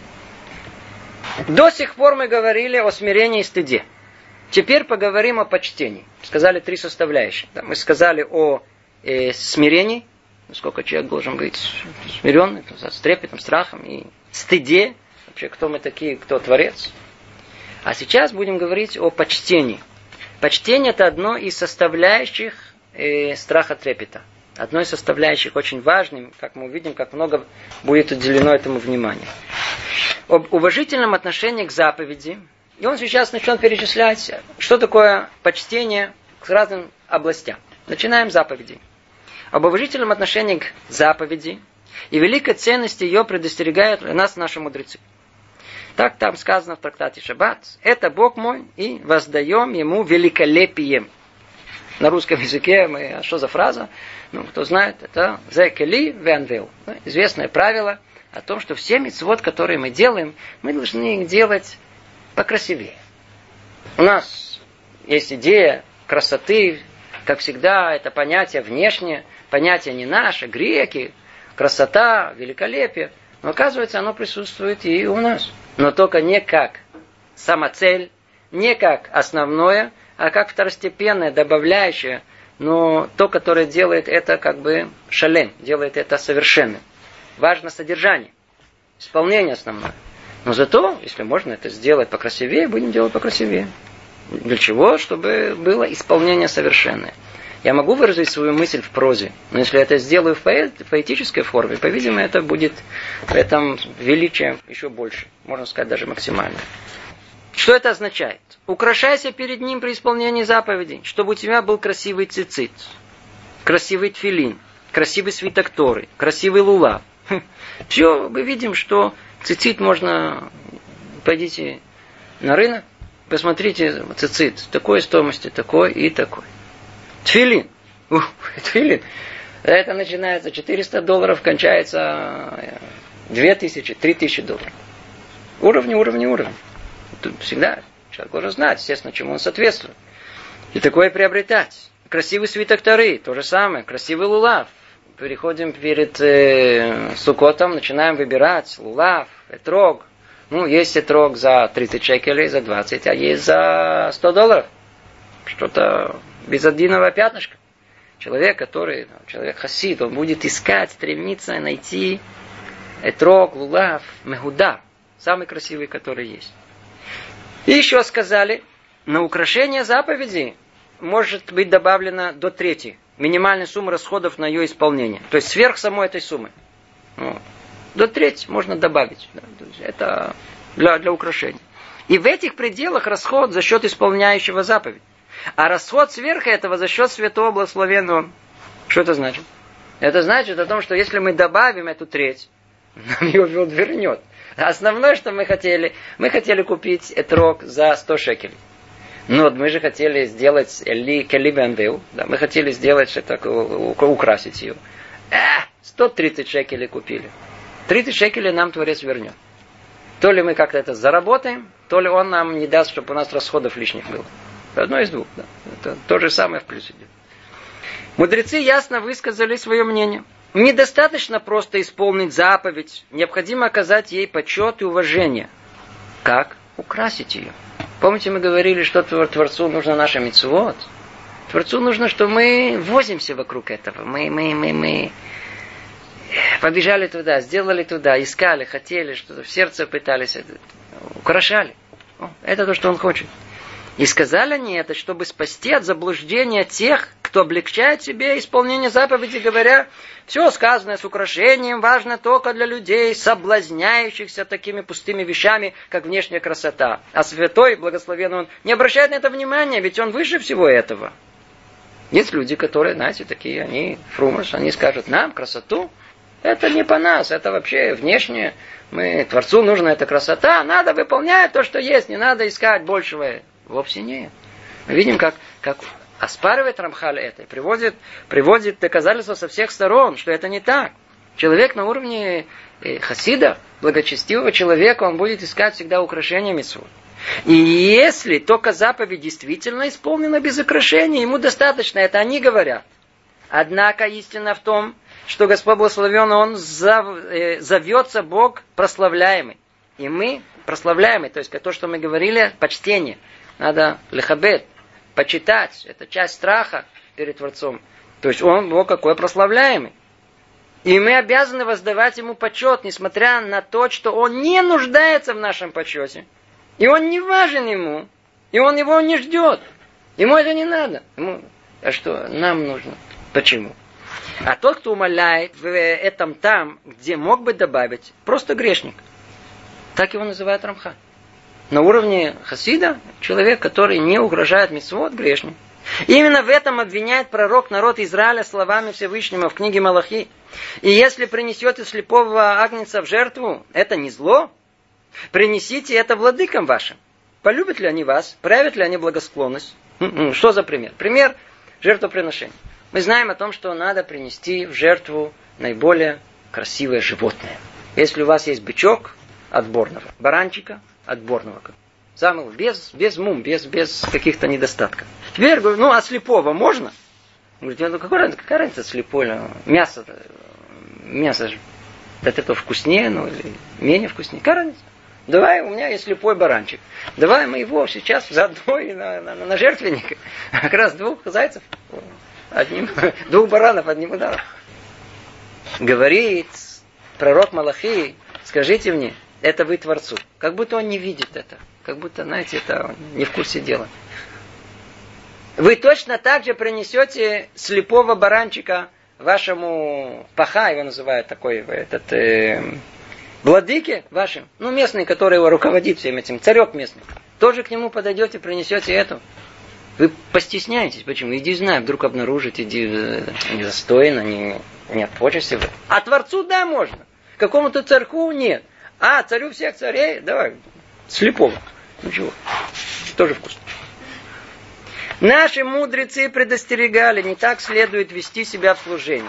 До сих пор мы говорили о смирении и стыде. Теперь поговорим о почтении. Сказали три составляющие. Да, мы сказали о э, смирении, насколько человек должен быть смиренный, с трепетом, страхом, и стыде, вообще кто мы такие, кто Творец. А сейчас будем говорить о почтении. Почтение это одно из составляющих э, страха трепета. Одно из составляющих очень важным, как мы увидим, как много будет уделено этому внимания. Об уважительном отношении к заповеди. И он сейчас начнет перечислять, что такое почтение к разным областям. Начинаем с заповедей. Об уважительном отношении к заповеди и великой ценности ее предостерегают нас наши мудрецы. Так там сказано в трактате Шаббат. Это Бог мой, и воздаем ему великолепием. На русском языке, мы, а что за фраза? Ну, кто знает, это «зе кели венвел». Известное правило о том, что все мицвот, которые мы делаем, мы должны их делать покрасивее. У нас есть идея красоты, как всегда, это понятие внешнее, понятие не наше, греки, красота, великолепие. Но оказывается, оно присутствует и у нас. Но только не как самоцель, не как основное, а как второстепенное, добавляющее, но то, которое делает это как бы шалем, делает это совершенным. Важно содержание, исполнение основное. Но зато, если можно это сделать покрасивее, будем делать покрасивее. Для чего? Чтобы было исполнение совершенное. Я могу выразить свою мысль в прозе, но если я это сделаю в поэтической форме, по-видимому, это будет в этом величие еще больше. Можно сказать, даже максимально. Что это означает? Украшайся перед ним при исполнении заповедей, чтобы у тебя был красивый цицит, красивый тфилин, красивый свиток Торы, красивый лулав. Все, мы видим, что цицит можно... Пойдите на рынок, посмотрите цицит, такой стоимости, такой и такой. Тфилин. Ух, тфилин. Это начинается четыреста долларов, кончается две тысячи, три тысячи долларов. Уровни, уровни, уровни. Тут всегда человек должен знать, естественно, чему он соответствует. И такое приобретать. Красивый свиток Торы, то же самое. Красивый лулав. Переходим перед э, Суккотом, начинаем выбирать лулав, этрог. Ну, есть этрог за тридцать шекелей, за двадцать, а есть за сто долларов. Что-то без одного пятнышка. Человек, который, человек хасид, он будет искать, стремиться найти этрог, лулав, мегуда. Самый красивый, который есть. И еще сказали, на украшение заповеди может быть добавлено до трети. Минимальной суммы расходов на ее исполнение. То есть сверх самой этой суммы. Вот. До трети можно добавить. Это для, для украшения. И в этих пределах расход за счет исполняющего заповедь. А расход сверх этого за счет святого благословенного. Что это значит? Это значит о том, что если мы добавим эту треть, нам ее вернет. Основное, что мы хотели, мы хотели купить этрог за сто шекелей. Но мы же хотели сделать Эли Келибендеу, да, мы хотели сделать что-то, украсить ее. Э, сто тридцать шекелей купили. тридцать шекелей нам Творец вернет. То ли мы как-то это заработаем, то ли он нам не даст, чтобы у нас расходов лишних было. Одно из двух. Да. Это то же самое в плюс идет. Мудрецы ясно высказали свое мнение. Недостаточно просто исполнить заповедь. Необходимо оказать ей почет и уважение. Как? Украсить ее. Помните, мы говорили, что Творцу нужно наша мицвот? Творцу нужно, что мы возимся вокруг этого. Мы, мы, мы, мы побежали туда, сделали туда, искали, хотели, что-то в сердце пытались, украшали. Это то, что он хочет. И сказали они это, чтобы спасти от заблуждения тех, кто облегчает себе исполнение заповеди, говоря, все сказанное с украшением важно только для людей, соблазняющихся такими пустыми вещами, как внешняя красота. А святой, благословенный он, не обращает на это внимания, ведь он выше всего этого. Есть люди, которые, знаете, такие, они фрумерс, они скажут, нам красоту, Это не по нас, это вообще внешнее. Мы, Творцу нужна эта красота, надо выполнять то, что есть, не надо искать большего. Вовсе нет. Мы видим, как, как оспаривает Рамхаль это, приводит, приводит доказательства со всех сторон, что это не так. Человек на уровне э, хасида, благочестивого человека, он будет искать всегда украшения мицвот. И если только заповедь действительно исполнена без украшения, ему достаточно, это они говорят. Однако истина в том, что Господь благословен, Он зов, э, зовется Бог прославляемый. И мы прославляемый, то есть то, что мы говорили, почтение. Надо лехабет, почитать. Это часть страха перед Творцом. То есть Он Бог какой прославляемый. И мы обязаны воздавать Ему почет, несмотря на то, что Он не нуждается в нашем почете. И Он не важен Ему. И Он его не ждет. Ему это не надо. Ему... А что нам нужно? Почему? А тот, кто умаляет в этом там, где мог бы добавить, просто грешник. Так его называют Рамхаль. На уровне хасида человек, который не угрожает мицвот, грешник. И именно в этом обвиняет пророк народ Израиля словами Всевышнего в книге Малахи. И если принесете слепого агнца в жертву, это не зло. Принесите это владыкам вашим. Полюбят ли они вас? Проявят ли они благосклонность? Что за пример? Пример жертвоприношения. Мы знаем о том, что надо принести в жертву наиболее красивое животное. Если у вас есть бычок отборного, баранчика отборного, самого, без, без мум, без, без каких-то недостатков. Теперь говорю, ну а слепого можно? Говорит, ну какая, какая разница слепое? Мясо, мясо же от этого вкуснее, ну или менее вкуснее. Какая разница? Давай, у меня есть слепой баранчик. Давай мы его сейчас заодно и на, на, на жертвенник. Как раз двух зайцев. Одним, двух баранов одним ударом. Говорит пророк Малахи, скажите мне, это вы Творцу. Как будто он не видит это. Как будто, знаете, это он не в курсе дела. Вы точно так же принесете слепого баранчика вашему паха, его называют такой, этот, э, владыке вашим, ну, местный, который его руководит всем этим, царек местный. Тоже к нему подойдете, принесете эту. Вы постесняетесь. Почему? Иди знай, вдруг обнаружите, иди недостойно, не, не от почести. А Творцу, да, можно. Какому-то царьку нет. А, царю всех царей, давай, слепого. Ну чего, тоже вкусно. Наши мудрецы предостерегали, не так следует вести себя в служении.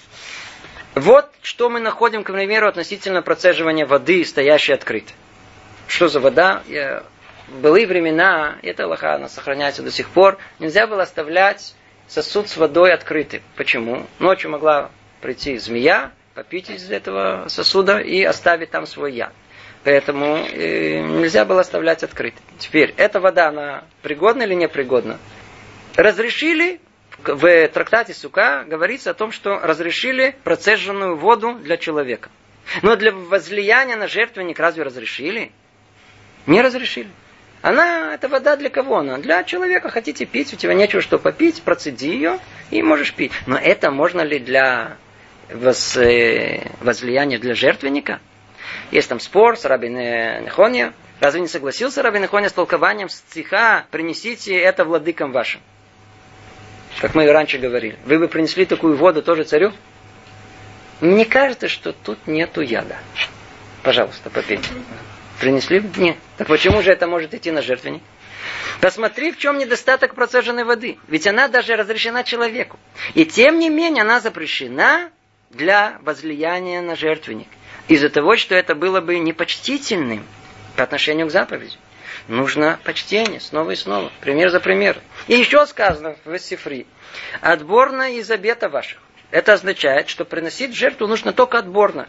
Вот что мы находим, к примеру, относительно процеживания воды, стоящей открытой. Что за вода? Я... В былые времена, эта алаха, она сохраняется до сих пор, нельзя было оставлять сосуд с водой открытым. Почему? Ночью могла прийти змея, попить из этого сосуда и оставить там свой яд. Поэтому э, нельзя было оставлять открытым. Теперь, эта вода, она пригодна или непригодна? Разрешили, в трактате Сука говорится о том, что разрешили процеженную воду для человека. Но для возлияния на жертвенник разве разрешили? Не разрешили. Она, это вода для кого она? Для человека. Хотите пить, у тебя нечего что попить, процеди ее и можешь пить. Но это можно ли для воз, э, возлияния для жертвенника? Есть там спор с Раби Нехония. Разве не согласился Раби Нехония с толкованием стиха «Принесите это владыкам вашим»? Как мы и раньше говорили. Вы бы принесли такую воду тоже царю? Мне кажется, что тут нету яда. Пожалуйста, попейте. Принесли? Нет. Так почему же это может идти на жертвенник? Посмотри, в чем недостаток процеженной воды. Ведь она даже разрешена человеку. И тем не менее она запрещена для возлияния на жертвенник. Из-за того, что это было бы непочтительным по отношению к заповеди. Нужно почтение снова и снова. Пример за примером. И еще сказано в Сифри. Отборно из обета ваших. Это означает, что приносить в жертву нужно только отборно.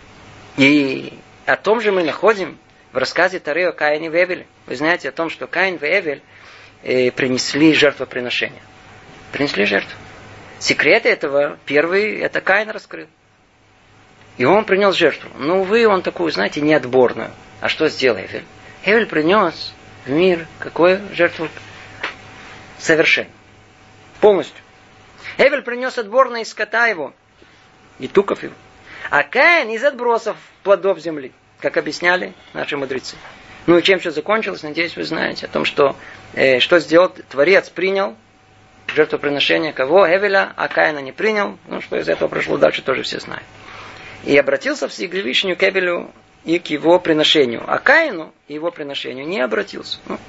И о том же мы находим в рассказе Торы о Каине и Эвеле. Вы знаете о том, что Каин и Эвель э, принесли жертвоприношение. Принесли жертву. Секреты этого первый, это Каин раскрыл. И он принес жертву. Но, увы, он такую, знаете, неотборную. А что сделал Эвель? Эвель принес в мир какую жертву? Совершенно. Полностью. Эвель принес отборно из скота его. И туков его. А Каин из отбросов плодов земли. Как объясняли наши мудрецы. Ну и чем все закончилось, надеюсь, вы знаете о том, что, э, что сделал Творец, принял жертвоприношение кого? Эвеля, а Каина не принял. Ну, что из этого прошло дальше, тоже все знают. И обратился Всевышний к Эбелю и к его приношению. А Каину и его приношению не обратился. Ну.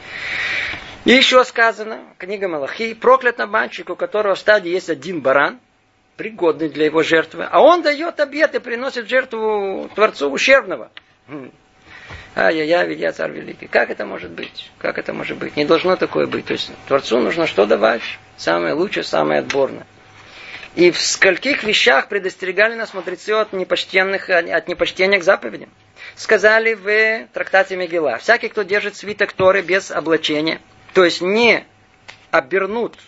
И еще сказано, книга Малахи, проклят обманщик, у которого в стаде есть один баран, пригодный для его жертвы, а он дает обет и приносит жертву Творцу ущербного. Ай-яй-яй, ведь я царь великий. Как это может быть? Как это может быть? Не должно такое быть. То есть Творцу нужно что давать? Самое лучшее, самое отборное. И в скольких вещах предостерегали нас мудрецы от непочтенных, от непочтения к заповедям. Сказали в трактате Мегилла, всякий, кто держит свиток Торы без облачения, то есть не обернут,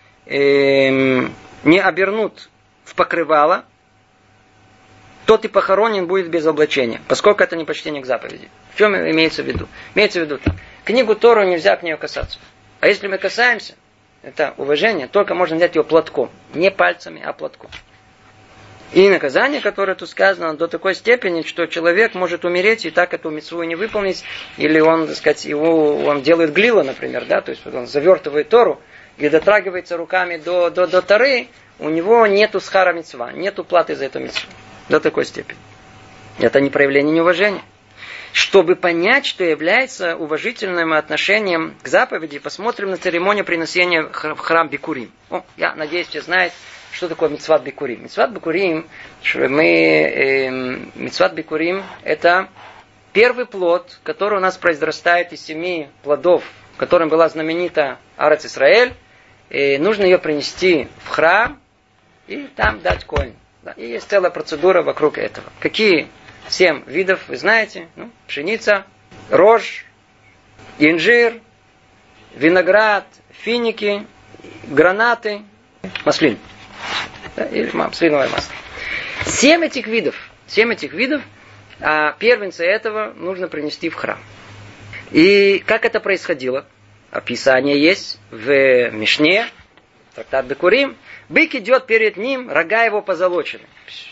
э, не обернут в покрывало, тот и похоронен будет без облачения, поскольку это непочтение к заповеди. В чем имеется в виду? Имеется в виду так. Книгу Тору нельзя к ней касаться. А если мы касаемся, это уважение, только можно взять ее платком. Не пальцами, а платком. И наказание, которое тут сказано, до такой степени, что человек может умереть и так эту мицву не выполнить, или он, так сказать, его, он делает глила, например, да, то есть он завертывает Тору и дотрагивается руками до, до, до Торы, у него нету схара мицва, нету платы за эту мицву. До такой степени. Это не проявление неуважения. Чтобы понять, что является уважительным отношением к заповеди, посмотрим на церемонию принесения в храм Бикурим. О, я надеюсь, все знают, что такое мицват Бикурим. Мицват Бикурим, мы, э, мицват Бикурим, это первый плод, который у нас произрастает из семи плодов, которым была знаменита Арец Исраэль. И нужно ее принести в храм и там дать коэн. И есть целая процедура вокруг этого. Какие семь видов, вы знаете? Ну, пшеница, рожь, инжир, виноград, финики, гранаты, маслин. Да, или маслиновое масло. Семь этих видов, семь этих видов, а первенца этого нужно принести в храм. И как это происходило? Описание есть в Мишне, трактат Бикурим. Бык идет перед ним, рога его позолочены.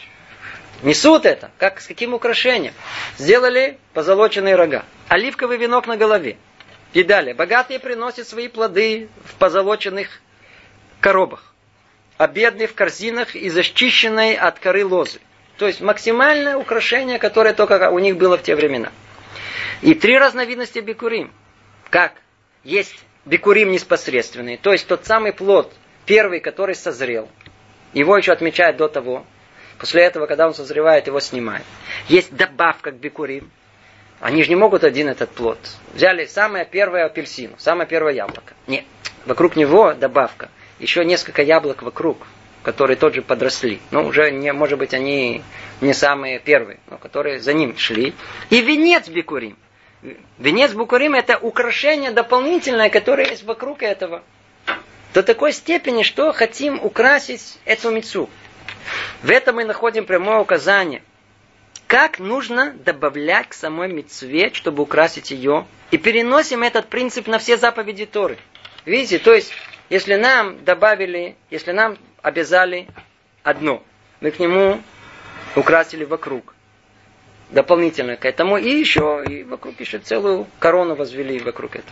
Несут это, как, с каким украшением? Сделали позолоченные рога. Оливковый венок на голове. И далее. Богатые приносят свои плоды в позолоченных коробах. А бедные в корзинах из очищенной от коры лозы. То есть максимальное украшение, которое только у них было в те времена. И три разновидности бикурим. Как? Есть бикурим непосредственный. То есть тот самый плод, первый, который созрел. Его еще отмечают до того. После этого, когда он созревает, его снимают. Есть добавка к бикурим. Они же не могут один этот плод. Взяли самое первое апельсин, самое первое яблоко. Нет. Вокруг него добавка. Еще несколько яблок вокруг, которые тоже подросли. Но уже, не, может быть, они не самые первые, но которые за ним шли. И венец бикурим. Венец бикурим это украшение дополнительное, которое есть вокруг этого. До такой степени, что хотим украсить эту мицву. В этом мы находим прямое указание, как нужно добавлять к самой мицве, чтобы украсить ее. И переносим этот принцип на все заповеди Торы. Видите, то есть, если нам добавили, если нам обязали одно, мы к нему украсили вокруг. Дополнительно к этому. И еще, и вокруг еще целую корону возвели вокруг этого.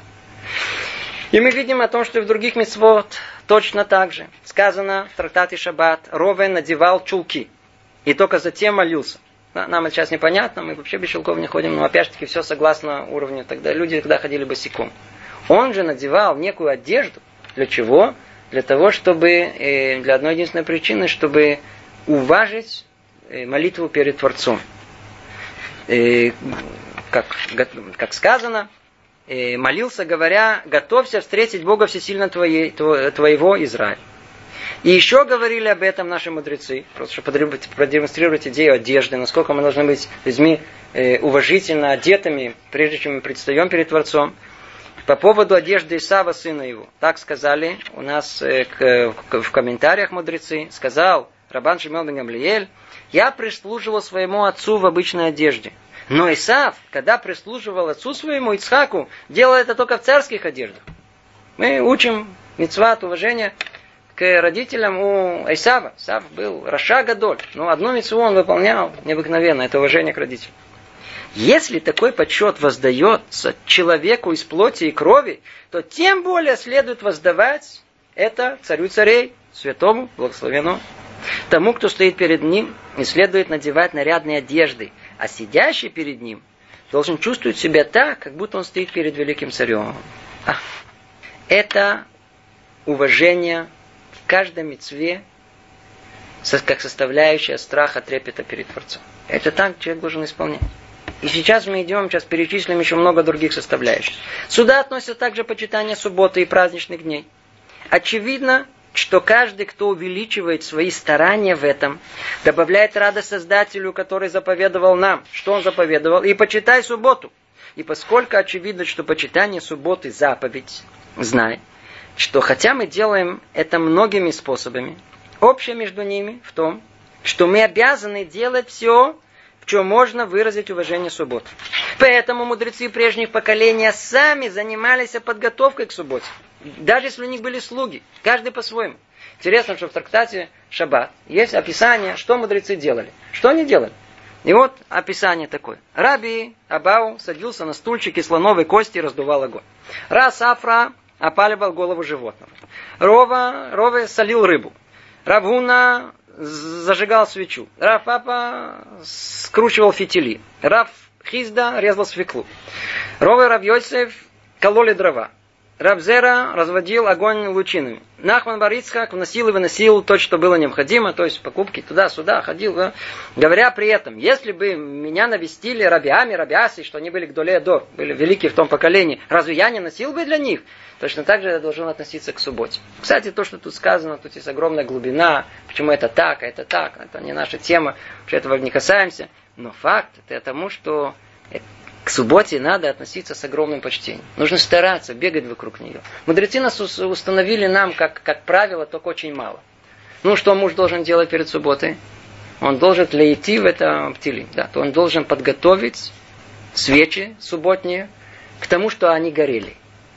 И мы видим о том, что и в других мицвот точно так же. Сказано в трактате Шаббат, Ровен надевал чулки. И только затем молился. Нам это сейчас непонятно, мы вообще без чулков не ходим, но опять же таки все согласно уровню. Тогда люди тогда ходили босиком. Он же надевал некую одежду. Для чего? Для того, чтобы, для одной единственной причины, чтобы уважить молитву перед Творцом. И, как, как сказано, молился, говоря, готовься встретить Бога всесильно твоей, твоего Израиля. И еще говорили об этом наши мудрецы, просто чтобы продемонстрировать идею одежды, насколько мы должны быть людьми уважительно одетыми, прежде чем мы предстаем перед Творцом. По поводу одежды Исава, сына его. Так сказали у нас в комментариях мудрецы. Сказал Рабан Шимон бен Гамлиэль, я прислуживал своему отцу в обычной одежде. Но Исав, когда прислуживал отцу своему, Ицхаку, делал это только в царских одеждах. Мы учим мицват уважения к родителям у Исава. Исав был Раша Гадоль, но одну мицву он выполнял необыкновенно, это уважение к родителям. Если такой почет воздается человеку из плоти и крови, то тем более следует воздавать это царю царей, святому, благословенному. Тому, кто стоит перед ним, не следует надевать нарядные одежды, а сидящий перед ним должен чувствовать себя так, как будто он стоит перед великим царем. Это уважение в каждом мицве, как составляющая страха, трепета перед Творцом. Это так человек должен исполнять. И сейчас мы идем, сейчас перечислим еще много других составляющих. Сюда относится также почитание субботы и праздничных дней. Очевидно, что каждый, кто увеличивает свои старания в этом, добавляет радость Создателю, который заповедовал нам. Что он заповедовал? И почитай субботу. И поскольку очевидно, что почитание субботы заповедь, знай, что хотя мы делаем это многими способами, общее между ними в том, что мы обязаны делать все, в чем можно выразить уважение субботы. Поэтому мудрецы прежних поколений сами занимались подготовкой к субботе. Даже если у них были слуги, каждый по-своему. Интересно, что в трактате Шаббат есть описание, что мудрецы делали. Что они делали? И вот описание такое. Раби Абау садился на стульчик из слоновой кости и раздувал огонь. Ра Сафра опаливал голову животного. Рова, Рова солил рыбу. Рав Гуна зажигал свечу. Рав Папа скручивал фитили. Рав Хизда резал свеклу. Рова и Рав Йосеф кололи дрова. Рав Зера разводил огонь лучинами. Нахман бар Ицхак вносил и выносил то, что было необходимо, то есть покупки туда-сюда, ходил. Да? Говоря при этом, если бы меня навестили рабиами, рабиаси, что они были гдолей дор, были великие в том поколении, разве я не носил бы для них? Точно так же я должен относиться к субботе. Кстати, то, что тут сказано, тут есть огромная глубина, почему это так, а это так, это не наша тема, вообще этого не касаемся. Но факт это тому, что к субботе надо относиться с огромным почтением. Нужно стараться, бегать вокруг нее. Мудрецы нас установили нам, как, как правило, только очень мало. Ну, что муж должен делать перед субботой? Он должен лейти в это птили. Да, то он должен подготовить свечи субботние к тому, что они горели.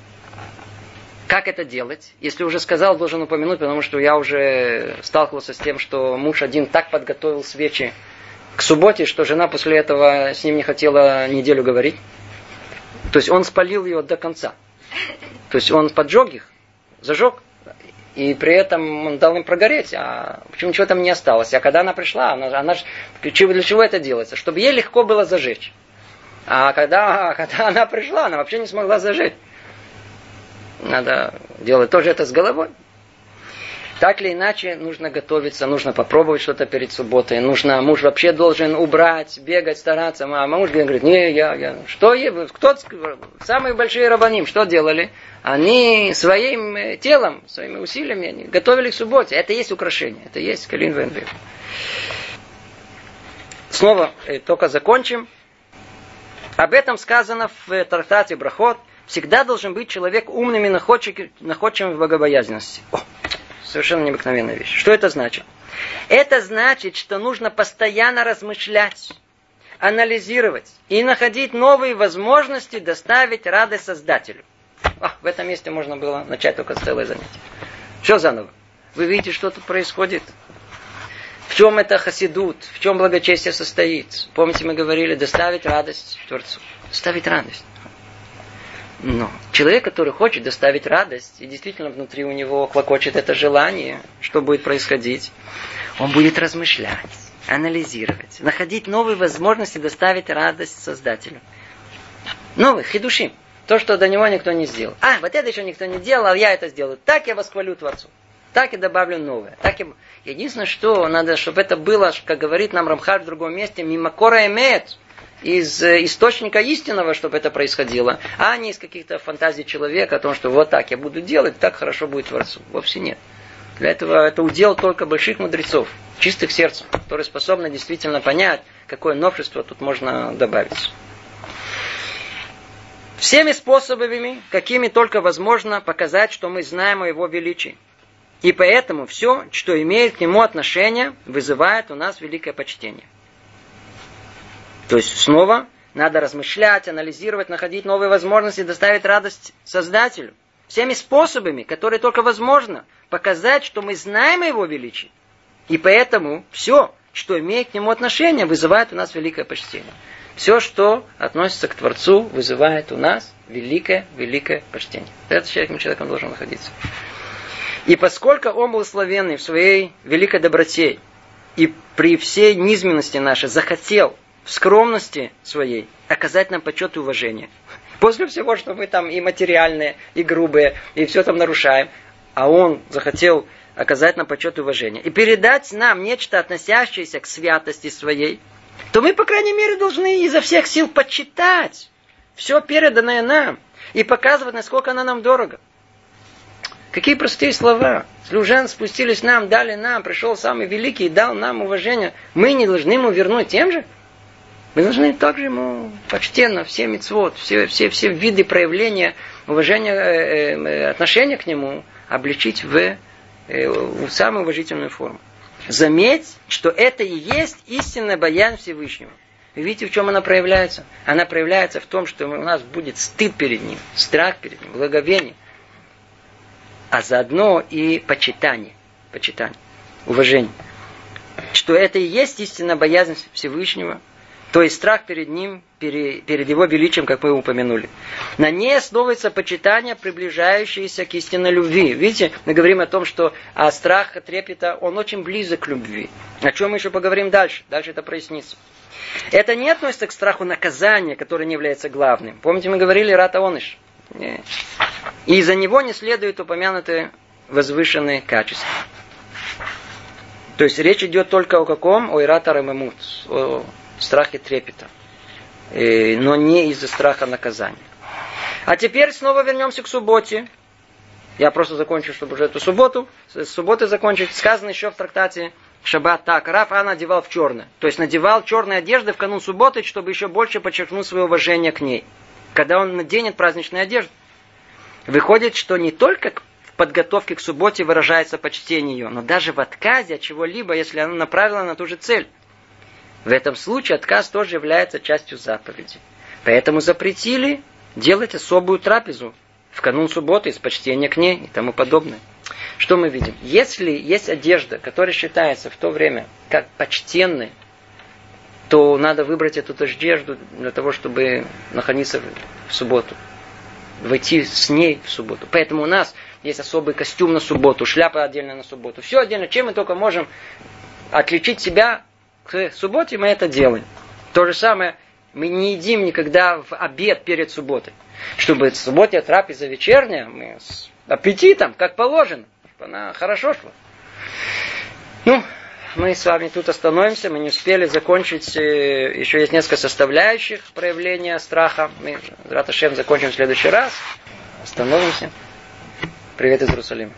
Как это делать? Если уже сказал, должен упомянуть, потому что я уже сталкивался с тем, что муж один так подготовил свечи к субботе, что жена после этого с ним не хотела неделю говорить. То есть он спалил ее до конца. То есть он поджег их, зажег, и при этом он дал им прогореть, а почему ничего там не осталось. А когда она пришла, она, она для чего это делается? Чтобы ей легко было зажечь. А когда, когда она пришла, она вообще не смогла зажечь. Надо делать тоже это с головой. Так или иначе, нужно готовиться, нужно попробовать что-то перед субботой. Нужно, муж вообще должен убрать, бегать, стараться. А муж говорит, не, я, я. Что, кто, самые большие рабаним, что делали? Они своим телом, своими усилиями они готовили к субботе. Это есть украшение, это есть калин венвер. Снова э, только закончим. Об этом сказано в трактате Брахот. Всегда должен быть человек умным и находчивым в богобоязненности. О, совершенно необыкновенная вещь. Что это значит? Это значит, что нужно постоянно размышлять, анализировать и находить новые возможности доставить радость Создателю. О, в этом месте можно было начать только целое занятие. Что заново? Вы видите, что тут происходит? В чем это хасидут? В чем благочестие состоит? Помните, мы говорили, доставить радость Творцу. Доставить радость. Но человек, который хочет доставить радость, и действительно внутри у него клокочет это желание, что будет происходить, он будет размышлять, анализировать, находить новые возможности доставить радость Создателю. Новые, хидушим. То, что до него никто не сделал. А, вот это еще никто не делал, а я это сделаю. Так я восхвалю Творцу. Так и добавлю новое. Так и... Единственное, что надо, чтобы это было, как говорит нам Рамхаль в другом месте, мимакора эмет, из источника истинного, чтобы это происходило, а не из каких-то фантазий человека о том, что вот так я буду делать, так хорошо будет Творцу. Вовсе нет. Для этого это удел только больших мудрецов, чистых сердцем, которые способны действительно понять, какое новшество тут можно добавить. Всеми способами, какими только возможно, показать, что мы знаем о Его величии. И поэтому все, что имеет к Нему отношение, вызывает у нас великое почтение. То есть снова надо размышлять, анализировать, находить новые возможности, доставить радость Создателю. Всеми способами, которые только возможно, показать, что мы знаем о Его величии. И поэтому все, что имеет к Нему отношение, вызывает у нас великое почтение. Все, что относится к Творцу, вызывает у нас великое-великое почтение. Этот человек, человеком должен находиться. И поскольку Он благословенный в своей великой доброте и при всей низменности нашей захотел в скромности своей оказать нам почет и уважение. После всего, что мы там и материальные, и грубые, и все там нарушаем, а Он захотел оказать нам почет и уважение, и передать нам нечто, относящееся к святости своей, то мы, по крайней мере, должны изо всех сил почитать все переданное нам и показывать, насколько оно нам дорого. Какие простые слова. Служан спустились нам, дали нам, пришел самый великий и дал нам уважение. Мы не должны ему вернуть тем же? Мы должны также ему почтенно все мицвот, все, все, все виды проявления уважения, э, э, отношения к нему обличить в, э, в самую уважительную форму. Заметь, что это и есть истинная боязнь Всевышнего. Вы видите, в чем она проявляется? Она проявляется в том, что у нас будет стыд перед Ним, страх перед Ним, благоговение. А заодно и почитание. Почитание. Уважение. Что это и есть истинная боязнь Всевышнего, то есть страх перед Ним, перед Его величием, как мы упомянули. На ней основывается почитание, приближающееся к истинной любви. Видите, мы говорим о том, что а страх трепета, он очень близок к любви. О чем мы еще поговорим дальше. Дальше это прояснится. Это не относится к страху наказания, которое не является главным. Помните, мы говорили рата оныш. И из-за него не следует упомянутые возвышенные качества. То есть речь идет только о каком? О ирата рамамут, о страхе трепета. Но не из-за страха наказания. А теперь снова вернемся к субботе. Я просто закончу, чтобы уже эту субботу, с субботы закончить. Сказано еще в трактате Шаббат так. Рав Ана надевал в черное. То есть надевал черные одежды в канун субботы, чтобы еще больше подчеркнуть свое уважение к ней. Когда он наденет праздничную одежду. Выходит, что не только в подготовке к субботе выражается почтение ее, но даже в отказе от чего-либо, если она направлена на ту же цель. В этом случае отказ тоже является частью заповеди. Поэтому запретили делать особую трапезу в канун субботы из почтения к ней и тому подобное. Что мы видим? Если есть одежда, которая считается в то время как почтенной, то надо выбрать эту одежду для того, чтобы находиться в субботу. Войти с ней в субботу. Поэтому у нас есть особый костюм на субботу, шляпа отдельно на субботу. Все отдельно. Чем мы только можем отличить себя к субботе, мы это делаем. То же самое, мы не едим никогда в обед перед субботой. Чтобы в субботе трапеза вечерняя, мы с аппетитом, как положено. Чтобы она хорошо шла. Ну, мы с вами тут остановимся, мы не успели закончить, еще есть несколько составляющих проявления страха. Мы, Рат Ашем, закончим в следующий раз. Остановимся. Привет из Иерусалима.